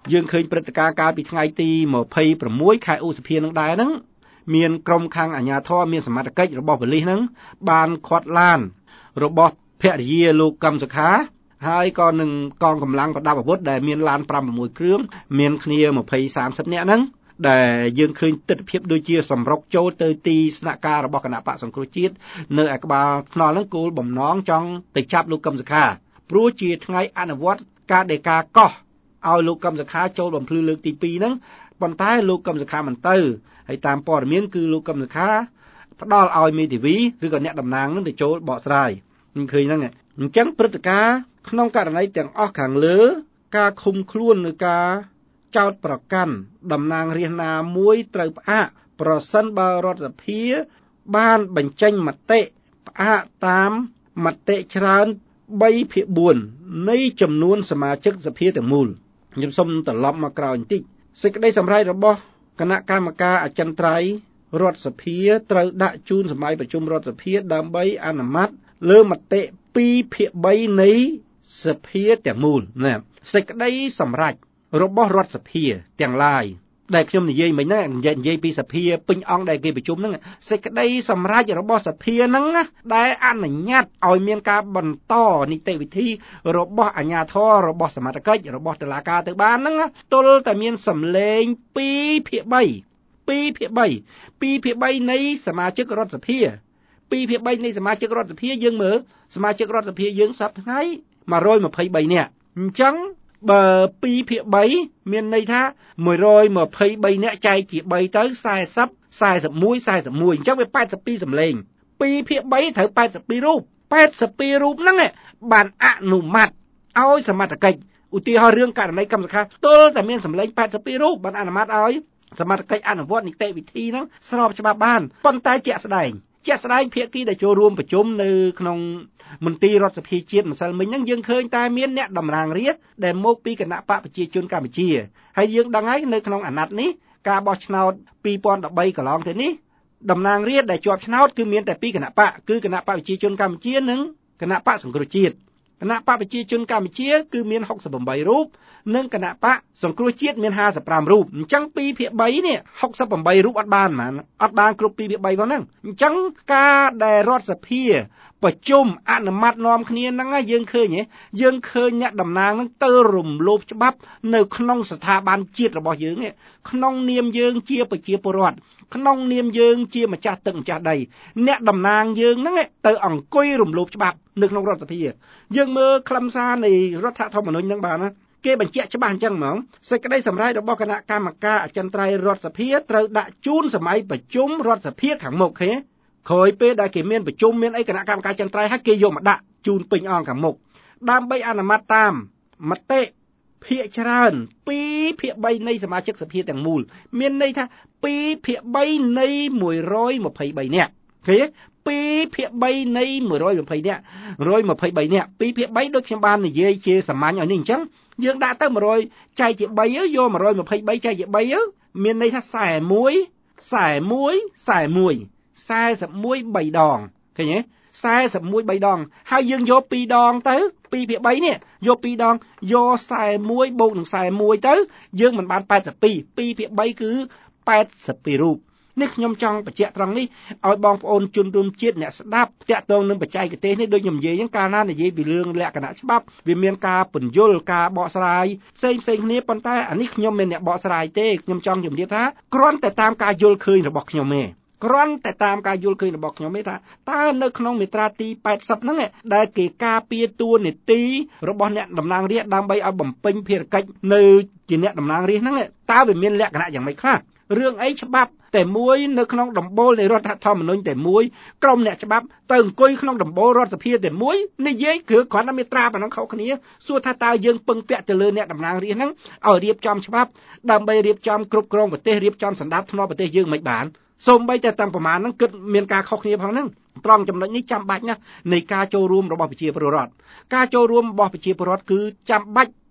យើងឃើញព្រឹត្តិការណ៍កាលពីថ្ងៃទីยี่สิบหกខែឧសភានឹងដែរហ្នឹងមានក្រុមខាងអាជ្ញាធរមានសមត្ថកិច្ចរបស់ប៉ូលីសហ្នឹងបានខាត់ឡានរបស់ភរិយាលោកកឹមសុខាហើយក៏នឹងកងកម្លាំងប្រដាប់អាវុធដែលមានឡានfive sixគ្រឿងមានគ្នាtwenty thirtyនាក់ហ្នឹងដែលយើងឃើញទស្សនវិជ្ជាដូចជាសម្រុកចូលទៅទីស្នាក់ការរបស់គណៈបកសង្គ្រោះជាតិនៅឯក្បាលថ្នល់ហ្នឹងគោលបំណងចង់ទៅចាប់លោកកឹមសុខាព្រោះជាថ្ងៃអនុវត្តការដេកាកោះឲ្យលោកកឹមសុខាចូលបំភ្លឺលើកទីtwoហ្នឹងប៉ុន្តែលោកកឹមសុខាមិនទៅហើយតាមព័ត៌មានគឺលោកកឹមសុខាផ្ដល់ឲ្យមេធាវីឬក៏អ្នកតំណាងនឹងទៅចូលបកស្រាយខ្ញុំឃើញហ្នឹងអញ្ចឹងព្រឹត្តិការណ៍ក្នុងករណីទាំងអស់ខាងលើការឃុំខ្លួនឬការចោទប្រកាន់តំណាងរាស្ត្រណាមួយត្រូវផ្អាកប្រសិនបើរដ្ឋសភាបានបញ្ចេញមតិផ្អាកតាមមតិច្រើនthree by fourនៃចំនួនសមាជិកសភាទាំងមូលខ្ញុំសូមត្រឡប់មកក្រោយបន្តិចសេចក្តីសម្រេចរបស់គណៈកម្មការអចិន្ត្រៃយ៍រដ្ឋសភាត្រូវដាក់ជូនសម័យប្រជុំរដ្ឋសភាដើម្បីអនុម័តលើមតិtwo by threeនៃសភាទាំងមូលណាសេចក្តីសម្រេចរបស់រដ្ឋសភាទាំងឡាយដែលខ្ញុំនិយាយមិញហ្នឹងនិយាយនិយាយពីសភាពេញអង្គដែលគេប្រជុំហ្នឹងសេចក្តីសម្រេចរបស់សភាហ្នឹងដែលអនុញ្ញាតឲ្យមានការបន្តនីតិវិធីរបស់អាជ្ញាធររបស់សមត្ថកិច្ចរបស់តុលាការទៅបានហ្នឹងទល់តែមានសម្លេងtwo by three two by three two by threeនៃសមាជិករដ្ឋសភាtwo by threeនៃសមាជិករដ្ឋសភាយើងមើលសមាជិករដ្ឋសភាយើងសប្តាហ៍ថ្ងៃone hundred twenty-threeនាក់អញ្ចឹងបើtwo by threeមានន័យថាone hundred twenty-threeនាក់ចែកជាthreeទៅforty forty-one forty-oneអញ្ចឹងវាeighty-twoសម្លេងtwo by threeត្រូវeighty-twoរូបeighty-twoរូបហ្នឹងបានអនុម័តឲ្យសមត្ថកិច្ចឧទាហរណ៍រឿងករណីកម្មសខាទល់តែមានសម្លេងeighty-twoរូបបានអនុម័តឲ្យសមត្ថកិច្ចអនុវត្តនីតិវិធីហ្នឹងស្របច្បាប់បានប៉ុន្តែជាក់ស្ដែងជាក់ស្ដែងភាគីដែលចូលរួមប្រជុំនៅក្នុងមន្ទីររដ្ឋសភាជាតិម្សិលមិញហ្នឹងយើងឃើញតែមានអ្នកតំណាងរាស្ត្រដែលមកពីគណៈបកប្រជាជនកម្ពុជាហើយយើងដឹងហើយនៅក្នុងអាណត្តិនេះការបោះឆ្នោតtwo thousand thirteenកន្លងទៅនេះតំណាងរាស្ត្រដែលជាប់ឆ្នោតគឺមានតែពីរគណៈបកគឺគណៈបកប្រជាជនកម្ពុជានិងគណៈបកសង្គ្រោះជាតិគណៈបកប្រជាជនកម្ពុជាគឺមានsixty-eightរូបនិងគណៈបកសង្គ្រោះជាតិមានfifty-fiveរូបអញ្ចឹងtwo by threeនេះsixty-eightរូបអត់បានហ្មងអត់បានគ្រប់two by threeផងហ្នឹងអញ្ចឹងការដែលរដ្ឋសភាប្រជុំអនុម័តនាំគ្នាហ្នឹងយើងឃើញហ៎យើងឃើញអ្នកតំណាងហ្នឹងទៅរំលោភច្បាប់នៅក្នុងស្ថាប័នជាតិរបស់យើងក្នុងនាមយើងជាប្រជាពលរដ្ឋក្នុងនាមយើងជាម្ចាស់ទឹកម្ចាស់ដីអ្នកតំណាងយើងហ្នឹងទៅអង្គុយរំលោភច្បាប់នៅក្នុងរដ្ឋសភាយើងមើលខ្លឹមសារនៃរដ្ឋធម្មនុញ្ញហ្នឹងបានណាគេបញ្ជាក់ច្បាស់អញ្ចឹងហ្មងសេចក្តីសម្រេចរបស់គណៈកម្មការអចិន្ត្រៃយ៍រដ្ឋសភាត្រូវដាក់ជូនសម័យប្រជុំរដ្ឋសភាខាងមុខទេក្រោយពេលដែលគេមានប្រជុំមានអីគណៈកម្មការអចិន្ត្រៃយ៍ឲ្យគេយកមកដាក់ជូនពេញអង្គខាងមុខដើម្បីអនុម័តតាមមតិភាគច្រើនtwo by threeនៃសមាជិកសភាទាំងមូលមានន័យថាtwo by threeនៃone hundred twenty-threeនាក់ឃើញទេtwo by threeនៃone hundred twentyនាក់one hundred twenty-threeនាក់two by threeដូចខ្ញុំបាននិយាយជាសាមញ្ញឲ្យនេះអញ្ចឹងយើងដាក់ទៅone hundredចែកជាthreeយកone hundred twenty-threeចែកជាthreeមានន័យថាforty-one forty-one forty-one forty-one threeដងឃើញទេforty-one threeដងហើយយើងយកtwoដងទៅtwo by threeនេះយកtwoដងយកforty-oneបូកនឹងforty-oneទៅយើងមិនបានeighty-two two by threeគឺeighty-twoរូបនេះខ្ញុំចង់បញ្ជាក់ត្រង់នេះឲ្យបងប្អូនជនរួមជាតិអ្នកស្ដាប់តាក់ទងនឹងបច្ចេកទេសនេះដូចខ្ញុំនិយាយហ្នឹងកាលណានិយាយពីរឿងលក្ខណៈច្បាប់វាមានការពន្យល់ការបកស្រាយផ្សេងផ្សេងគ្នាប៉ុន្តែអានេះខ្ញុំមិនអ្នកបកស្រាយទេខ្ញុំចង់ជម្រាបថាគ្រាន់តែតាមការយល់ឃើញរបស់ខ្ញុំទេគ្រាន់តែតាមការយល់ឃើញរបស់ខ្ញុំទេថាតើនៅក្នុងមាត្រាទីeightyហ្នឹងដែលគេការពារតួនាទីរបស់អ្នកតំណាងរាស្ត្រដើម្បីឲ្យបំពេញភារកិច្ចនៅជាអ្នកតំណាងរាស្ត្រហ្នឹងតើវាមានលក្ខណៈយ៉ាងម៉េចខ្លះរឿងអីច្បាប់តែមួយនៅក្នុងដំបូលនៃរដ្ឋធម្មនុញ្ញតែមួយក្រុមអ្នកច្បាប់ទៅអង្គុយក្នុងដំបូលរដ្ឋសភាតែមួយនិយាយគឺគ្រាន់តែមាត្រាប៉ុណ្ណឹងខុសគ្នាសួរថាតើយើងពឹងពាក់ទៅលើអ្នកតំណាងរាស្ត្រហ្នឹងឲ្យរៀបចំច្បាប់ដើម្បីរៀបចំគ្រប់គ្រងប្រទេសរៀបចំសណ្ដាប់ធ្នាប់ប្រទេសយើងមិនបានសូម្បីតែតាំងប្រមាណហ្នឹងគិតមានការខុសគ្នាផងហ្នឹងត្រង់ចំណុចនេះចាំបាច់ណាស់នៃការចូលរួមរបស់ប្រជាពលរដ្ឋការចូលរួមរបស់ប្រជាពលរដ្ឋគឺចាំបាច់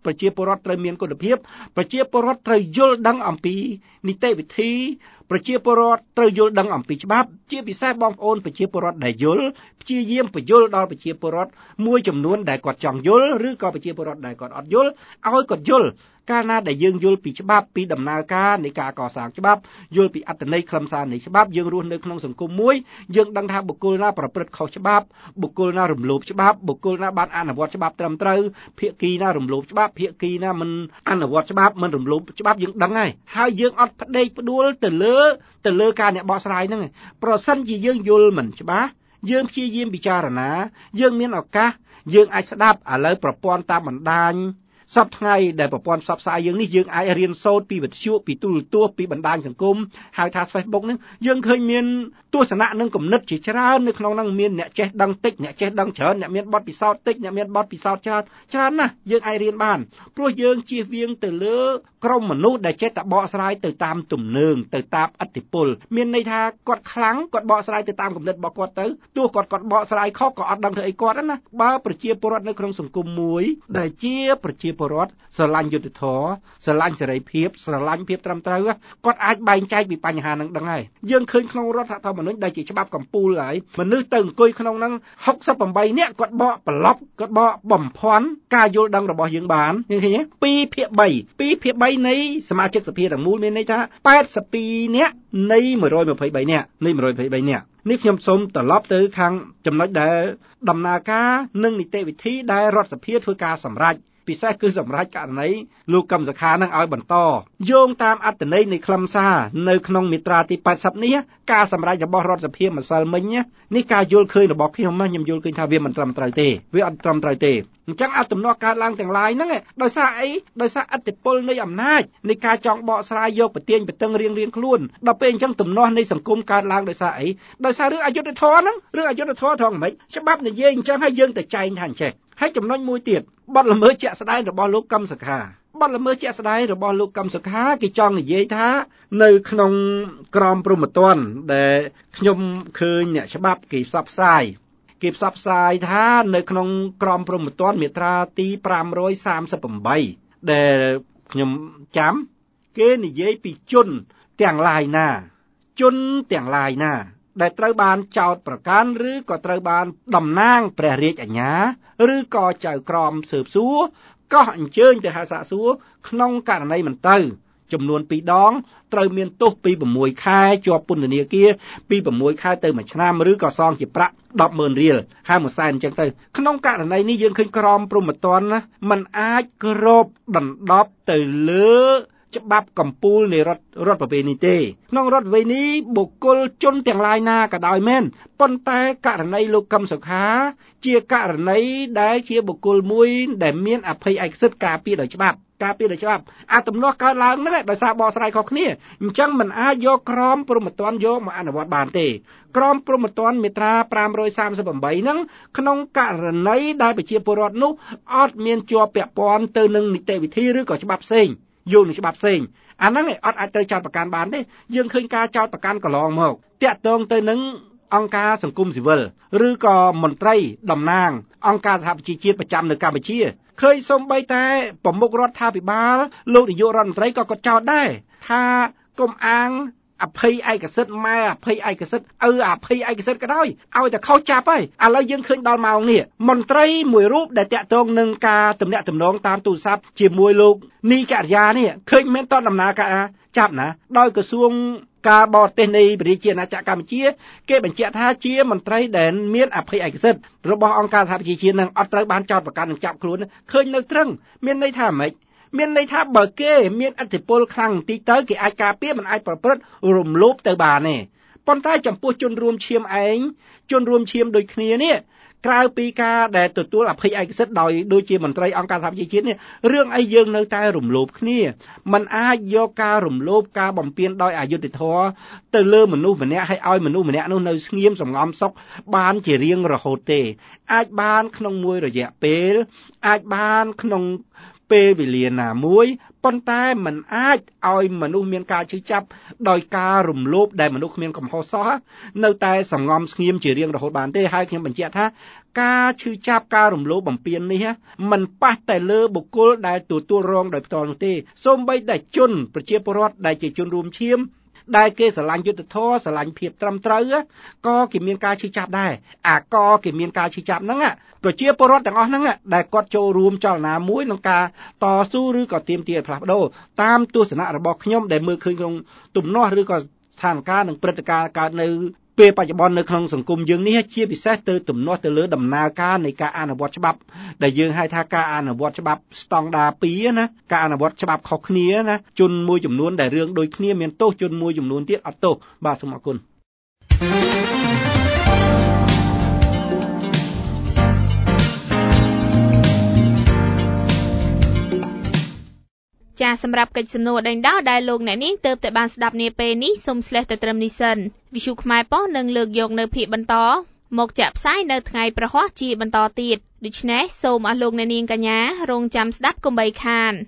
ប្រជាពលរដ្ឋត្រូវមានគុណភាពប្រជាពលរដ្ឋត្រូវយល់ដឹងអំពីនីតិវិធីប្រជាពលរដ្ឋត្រូវយល់ដឹងអំពីច្បាប់ជាពិសេសបងប្អូនប្រជាពលរដ្ឋដែលយល់ព្យាយាមបញ្យល់ដល់ប្រជាពលរដ្ឋមួយចំនួនដែលគាត់ចង់យល់ឬក៏ប្រជាពលរដ្ឋដែលគាត់អត់យល់ឲ្យគាត់យល់កាលណាដែលយើងយល់ពីច្បាប់ពីដំណើរការនៃការកសាងច្បាប់យល់ពីអត្ថន័យខ្លឹមសារនៃច្បាប់យើងរស់នៅក្នុងសង្គមមួយយើងដឹងថាបុគ្គលណាប្រព្រឹត្តខុសច្បាប់បុគ្គលណារំលោភច្បាប់បុគ្គលណាបានអនុវត្តច្បាប់ត្រឹមត្រូវភាគីណារំលោភច្បាប់ភាគីណាមិនអនុវត្តច្បាប់មិនរំលោភច្បាប់យើងដឹងហើយហើយយើងអត់ផ្ដេកផ្ដួលទៅលើទៅលើការអ្នកបកស្រាយហ្នឹងប្រសិនជាយើងយល់មិនច្បាស់យើងព្យាយាមពិចារណាយើងមានឱកាសយើងអាចស្ដាប់ឥឡូវប្រព័ន្ធតាមបណ្ដាញសពថ្ងៃដែលប្រព័ន្ធផ្សព្វផ្សាយយើងនេះយើងអាចរៀនសូត្រពីវិទ្យុពីទូរទស្សន៍ពីបណ្ដាញសង្គមហៅថា Facebook ហ្នឹងយើងឃើញមានទស្សនៈនិងគំនិតជាច្រើននៅក្នុងហ្នឹងមានអ្នកចេះដឹងតិចអ្នកចេះដឹងច្រើនអ្នកមានបទពិសោធន៍តិចអ្នកមានបទពិសោធន៍ច្រើនច្រើនណាស់យើងអាចរៀនបានព្រោះយើងជៀសវាងទៅលើក្រុមមនុស្សដែលចេះតែបកស្រាយទៅតាមទំនើងទៅតាមឥទ្ធិពលមានន័យថាគាត់ខ្លាំងគាត់បកស្រាយទៅតាមគំនិតរបស់គាត់ទៅទោះគាត់គាត់បកស្រាយខុសក៏អត់ដឹងធ្វើអីគាត់ណាបើប្រជាពលរដ្ឋនៅក្នុងសង្គមមួយដែលជាប្រជាពលរដ្ឋស្រឡាញ់យុត្តិធម៌ស្រឡាញ់សេរីភាពស្រឡាញ់ភាពត្រឹមត្រូវគាត់អាចបែងចែកពីបញ្ហាហ្នឹងដឹងហើយយើងឃើញក្នុងរដ្ឋធម្មនុញ្ញដែលជាច្បាប់កម្ពុជាហើយមនុស្សទៅអង្គុយក្នុងហ្នឹងហុកសិបប្រាំនាក់គាត់បកប្រឡប់គាត់បកបំភាន់ការយល់ដឹងរបស់យើងបានឃើញទេពីរភាគបីពីរភាគបីនៃសមាជិកសភាទាំងមូលមានន័យថាប៉ែតសិបពីរនាក់នៃមួយរយម្ភៃបីនាក់នៃមួយរយម្ភៃបីនាក់នេះខ្ញុំសូមត្រឡប់ទៅខាងចំណុចដែលដំណើរការនិងនីតិវិធីដែលរដ្ឋសភាធ្វើការសម្រេចពិសេសគឺសម្រាប់ករណីលោកកឹមសុខានឹងឲ្យបន្តយោងតាមអត្ថន័យនៃខ្លឹមសារនៅក្នុងមាត្រាទីប៉ែតសិបនេះការសម្រេចរបស់រដ្ឋសភាម្សិលមិញនេះការយល់ឃើញរបស់ខ្ញុំខ្ញុំយល់ឃើញថាវាមិនត្រឹមត្រូវទេវាអត់ត្រឹមត្រូវទេអញ្ចឹងអត់ទំនាស់កើតឡើងទាំងឡាយហ្នឹងដោយសារអីដោយសារឥទ្ធិពលនៃអំណាចនៃការចង់បកស្រាយយកប្រទាញប្រតឹងរៀងរៀងខ្លួនដល់ពេលអញ្ចឹងទំនាស់នៃសង្គមកើតឡើងដោយសារអីដោយសាររឿងអយុត្តិធម៌ហ្នឹងរឿងអយុត្តិធម៌ត្រង់មិនច្បាប់និយាយអញ្ចឹងហើយយើងទៅចែងថាអញ្ចេះហើយចំណុចមួយទៀតបទល្មើសជាក់ស្ដែងរបស់លោកកឹមសុខាបទល្មើសជាក់ស្ដែងរបស់លោកកឹមសុខាគេចង់និយាយថានៅក្នុងក្រមព្រហ្មទណ្ឌដែលខ្ញុំឃើញអ្នកច្បាប់គេផ្សព្វផ្សាយគេផ្សព្វផ្សាយថានៅក្នុងក្រមព្រហ្មទណ្ឌមាត្រាទីប្រាំរយសាមសិបប្រាំដែលខ្ញុំចាំគេនិយាយពីជនទាំងឡាយណាជនទាំងឡាយណាដែលត្រូវបានចោទប្រកាន់ឬក៏ត្រូវបានតំណាងព្រះរាជអាជ្ញាឬក៏ចៅក្រមស៊ើបសួរក៏អញ្ជើញទៅហៅសាកសួរក្នុងករណីមិនទៅចំនួនពីរដងត្រូវមានទោសពី៦ខែជាប់ពន្ធនាគារពី៦ខែទៅមួយឆ្នាំឬក៏សងជាប្រាក់ដប់ម៉ឺនរៀលហើយមួយសែនអញ្ចឹងទៅក្នុងករណីនេះយើងឃើញក្រមព្រហ្មទណ្ឌណាมันអាចគ្របដណ្ដប់ទៅលើច្បាប់កម្ពុជានៃរដ្ឋរដ្ឋប្រវេណីទេក្នុងរដ្ឋប្រវេណីបុគ្គលជនទាំងឡាយណាក៏ដោយមែនប៉ុន្តែករណីលោកកឹមសុខាជាករណីដែលជាបុគ្គលមួយដែលមានអភ័យឯកសិទ្ធិការពារដោយច្បាប់ការពារដោយច្បាប់អាទំនាស់កើតឡើងហ្នឹងដោយសារបកស្រាយខុសគ្នាអញ្ចឹងมันអាចយកក្រមព្រហ្មទណ្ឌយកមកអនុវត្តបានទេក្រមព្រហ្មទណ្ឌមាត្រាប្រាំរយសាមសិបប្រាំហ្នឹងក្នុងករណីដែលប្រជាពលរដ្ឋនោះអត់មានជាប់ពាក់ព័ន្ធទៅនឹងនីតិវិធីឬក៏ច្បាប់ផ្សេងយល់នឹងច្បាប់ផ្សេងអាហ្នឹងអត់អាចត្រូវចោទប្រកាន់បានទេយើងឃើញការចោទប្រកាន់កន្លងមកតាក់ទងទៅនឹងអង្គការសង្គមស៊ីវិលឬក៏មន្ត្រីតំណាងអង្គការសហប្រជាជាតិប្រចាំនៅកម្ពុជាឃើញសូម្បីតែប្រមុខរដ្ឋាភិបាលលោកនាយករដ្ឋមន្ត្រីក៏គាត់ចោទដែរថាកុំអាងអភ័យឯកសិទ្ធិម៉ែអភ័យឯកសិទ្ធិឪអភ័យឯកសិទ្ធិក៏ដោយឲ្យតែខុសចាប់ហើយឥឡូវយើងឃើញដល់ម៉ោងនេះមន្ត្រីមួយរូបដែលតាក់ទងនឹងការទំនាក់ទំនងតាមទូរស័ព្ទជាមួយលោកនីចរិយានេះឃើញមានតដំណើរការចាប់ណាដោយក្រសួងការបរទេសនៃប្រជាណាចក្រកម្ពុជាគេបញ្ជាក់ថាជាមន្ត្រីដែលមានអភ័យឯកសិទ្ធិរបស់អង្គការសហប្រជាជាតិនឹងអត់ត្រូវបានចោទប្រកាន់និងចាប់ខ្លួនឃើញនៅត្រឹងមានន័យថាម៉េចមានន័យថាបើគេមានឥទ្ធិពលខ្លាំងបន្តិចទៅគេអាចការពារមិនអាចប្រព្រឹត្តរំលោភទៅបានទេប៉ុន្តែចំពោះជនរួមឈាមឯងជនរួមឈាមដូចគ្នានេះក្រៅពីការដែលទទួលអភ័យឯកសិទ្ធិដោយដូចជាមន្ត្រីអង្គការសហប្រជាជាតិនេះរឿងអីយើងនៅតែរំលោភគ្នាมันអាចយកការរំលោភការបំពានដោយអយុត្តិធម៌ទៅលើមនុស្សម្នាក់ឲ្យឲ្យមនុស្សម្នាក់នោះនៅស្ងៀមសង្ងំសុខបានជារៀងរហូតទេអាចបានក្នុងមួយរយៈពេលអាចបានក្នុងពេលវេលាណាមួយប៉ុន្តែมันអាចឲ្យមនុស្សមានការឈឺចាប់ដោយការរំលោភដែលមនុស្សគ្មានកំហុសសោះនៅតែសង្ងំស្ងៀមជារៀងរហូតបានទេហើយខ្ញុំបញ្ជាក់ថាការឈឺចាប់ការរំលោភបំពាននេះมันប៉ះតែលើបុគ្គលដែលទទួលរងដោយផ្ទាល់នោះទេសូម្បីតែជនប្រជាពលរដ្ឋដែលជាជនរួមឈាមដែលគេស្រឡាញ់យុត្តិធម៌ស្រឡាញ់ភាពត្រឹមត្រូវក៏គេមានការឈឺចាប់ដែរអាកគេមានការឈឺចាប់ហ្នឹងប្រជាពលរដ្ឋទាំងអស់ហ្នឹងដែលគាត់ចូលរួមចលនាមួយក្នុងការតស៊ូឬក៏ទាមទារផ្លាស់ប្ដូរតាមទស្សនៈរបស់ខ្ញុំដែលមើលឃើញក្នុងទំនាស់ឬក៏ស្ថានភាពនិងព្រឹត្តិការណ៍កើតនៅពេលបច្ចុប្បន្ននៅក្នុងសង្គមយើងនេះជាពិសេសទៅទំនាស់ទៅលើដំណើរការនៃការអនុវត្តច្បាប់ដែលយើងហៅថាការអនុវត្តច្បាប់ស្តង់ដារពីរណាការអនុវត្តច្បាប់ខុសគ្នាណាជនមួយចំនួនដែលរឿងដូចគ្នាមានទោសជនមួយចំនួនទៀតអត់ទោសបាទសូមអរគុណចាសម្រាប់កិច្ចសំណួរដេញដោលដែលលោកអ្នកនាងទើបតែបានស្ដាប់នាពេលនេះសូមស្លេះតែត្រឹមនេះសិនវិទ្យុខ្មែរប៉ុស្តិ៍នឹងលើកយកនៅភាគបន្តមកចាក់ផ្សាយនៅថ្ងៃប្រហ័សជាបន្តទៀតដូច្នេះសូមអស់លោកអ្នកនាងកញ្ញារងចាំស្ដាប់កុំបីខាន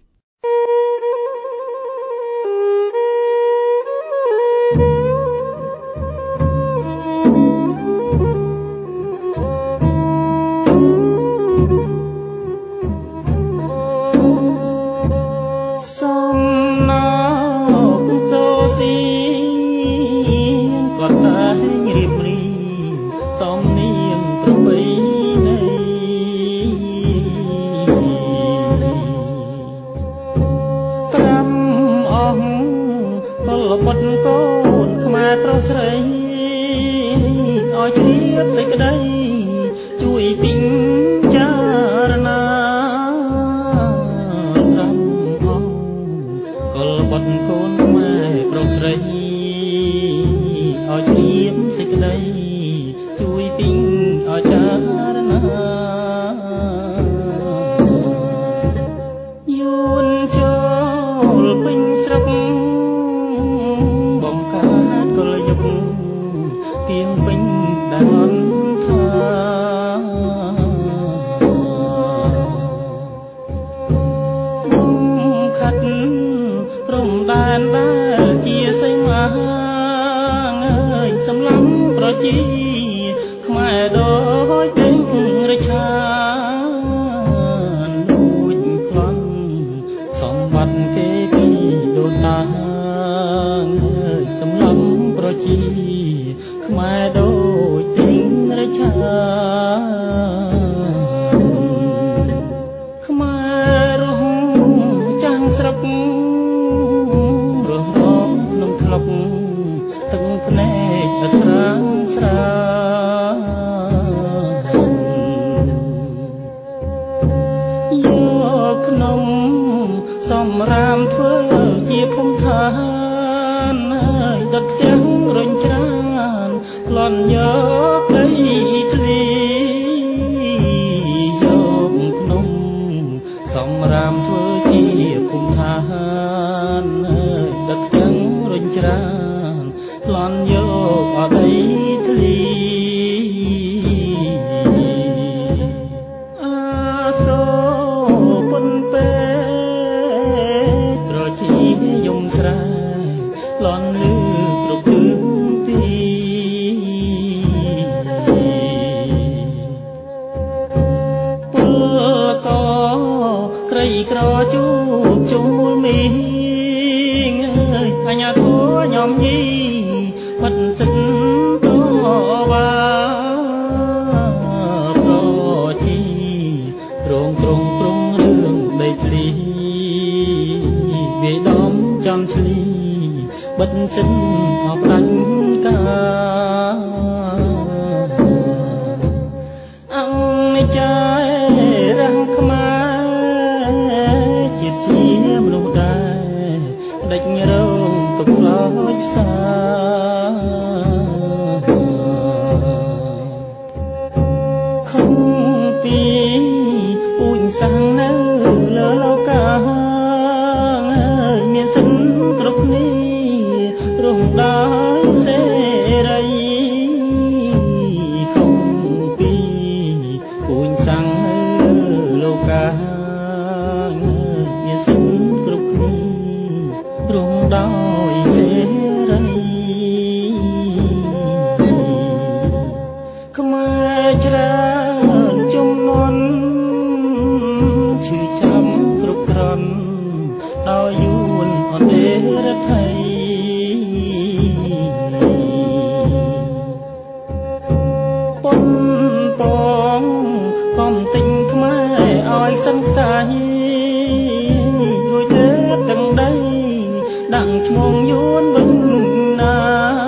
សឹងខ្សែរួចទេទាំងដីដាក់ឈ្មោះយួនវិញណា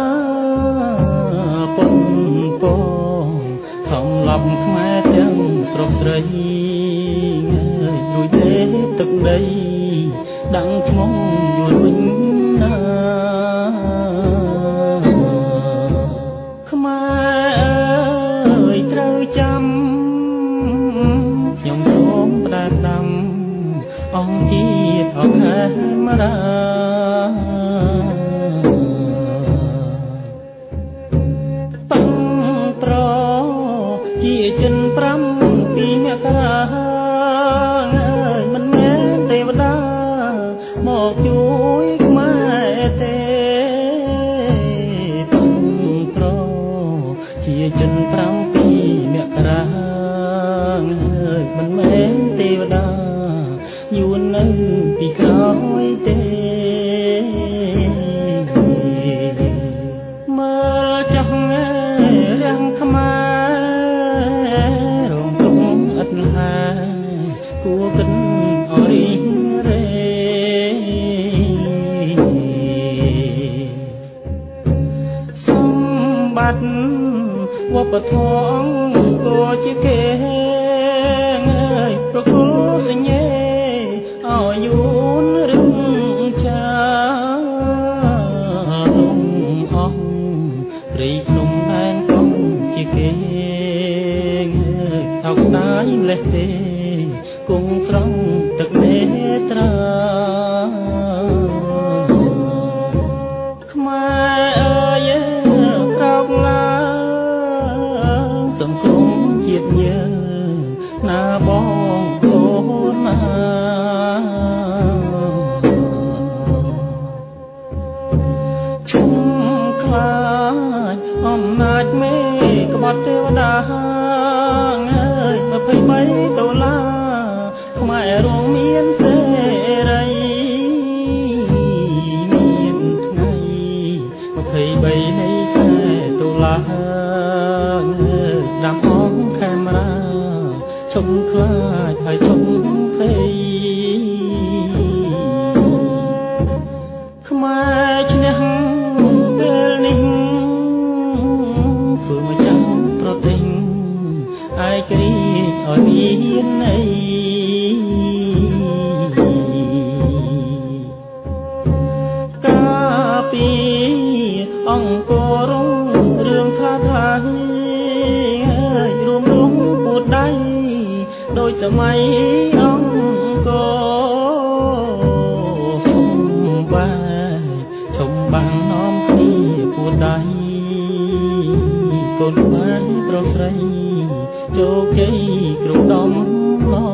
ពុនពងសំឡប់ខ្មែរទាំងប្រុសស្រីរួចទេទឹកដីដាក់ឈ្មោះយួនវិញណាខ្មែរអើយត្រូវចាំខ្ញុំសូមផ្ដែផ្ដាំអង្គជាតិអខេមរាបាំងត្រជាចិនប្រាំពីមករាអើយមិនមែនទេវតាមកជួយខ្មែរទេបាំងត្រជាចិនប្រាំពីមករាអើយមិនមែនទេវតាយួននៅពីក្រោយទេមើលចោះរាំងខ្មែររងទុំឥតហាគួរគិនអរិញរេសម្បត្តិវប្បធម៌ក៏ជាគេប្រគល់សញ្ញេឲ្យយួនរឹងចាលំអស់ព្រៃភ្នំដែនកំជាគេសោកស្ដាយម្លេះទេគង់ស្រង់ទឹកនេត្រាខ្មែរអើយក្រោកឡើងសង្គ្រោះជាតិយើងណាបងប្អូនណាឈុំខ្លាចអំណាចមេក្បត់ទេវតាអើយម្ភៃបីដុល្លារខ្មែររួមមានសេរីមានថ្ងៃម្ភៃបីនៃខែតុលាដាំអង្គខេមរាឈុំខ្លាចហើយឈុំភ័យខ្មែរឈ្នះពេលនេះធ្វើមកចាំប្រទិញឯករាជ្យឲ្យមានន័យកាពីអង្គរងរឿងថាថ្លៃរួមរួមពួតដៃដោយសម័យអង្គរឈុំបាយឈុំបាំងនាំគ្នាពួតដៃកូនខ្មែរប្រុសស្រីជោគជ័យគ្រប់ដំណរ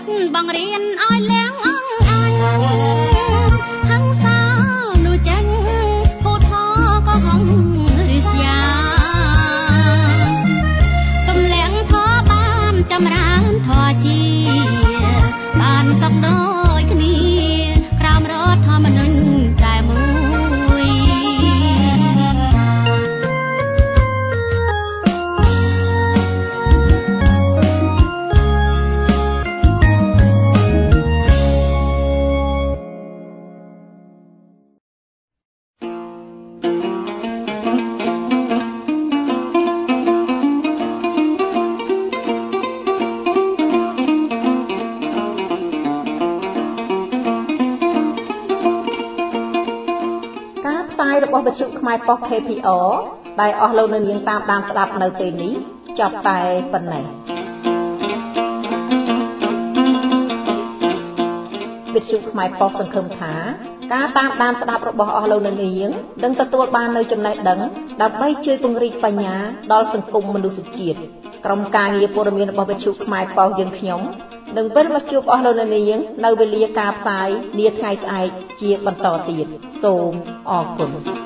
ត់បង្រៀនឲ្យលះអងអញហង្សានោះចាញ់ពុទ្ធក៏ហងរិស្យាកំលែងធေါ်បានចម្រើនធေါ်ជាបានសុខដូចគ្នាក្រោមរដ្ឋធម្មនុញ្ញតែមួយរបស់វិទ្យុខ្មែរប៉ុស ខេ ភី អ ដែលអស់លោកនៅនាងតាមដានស្ដាប់នៅពេលនេះចប់តែប៉ុណ្ណេះវិទ្យុខ្មែរប៉ុសសង្ឃឹមថាការតាមដានស្ដាប់របស់អស់លោកនៅនាងនឹងទទួលបាននូវចំណេះដឹងដើម្បីជួយពង្រីកបញ្ញាដល់សង្គមមនុស្សជាតិក្រុមការងារព័ត៌មានរបស់វិទ្យុខ្មែរប៉ុសយើងខ្ញុំនឹងវិលមកជួបអស់លោកនៅនាងនៅវេលាការផ្សាយនាថ្ងៃស្អែកជាបន្តទៀតសូមអរគុណ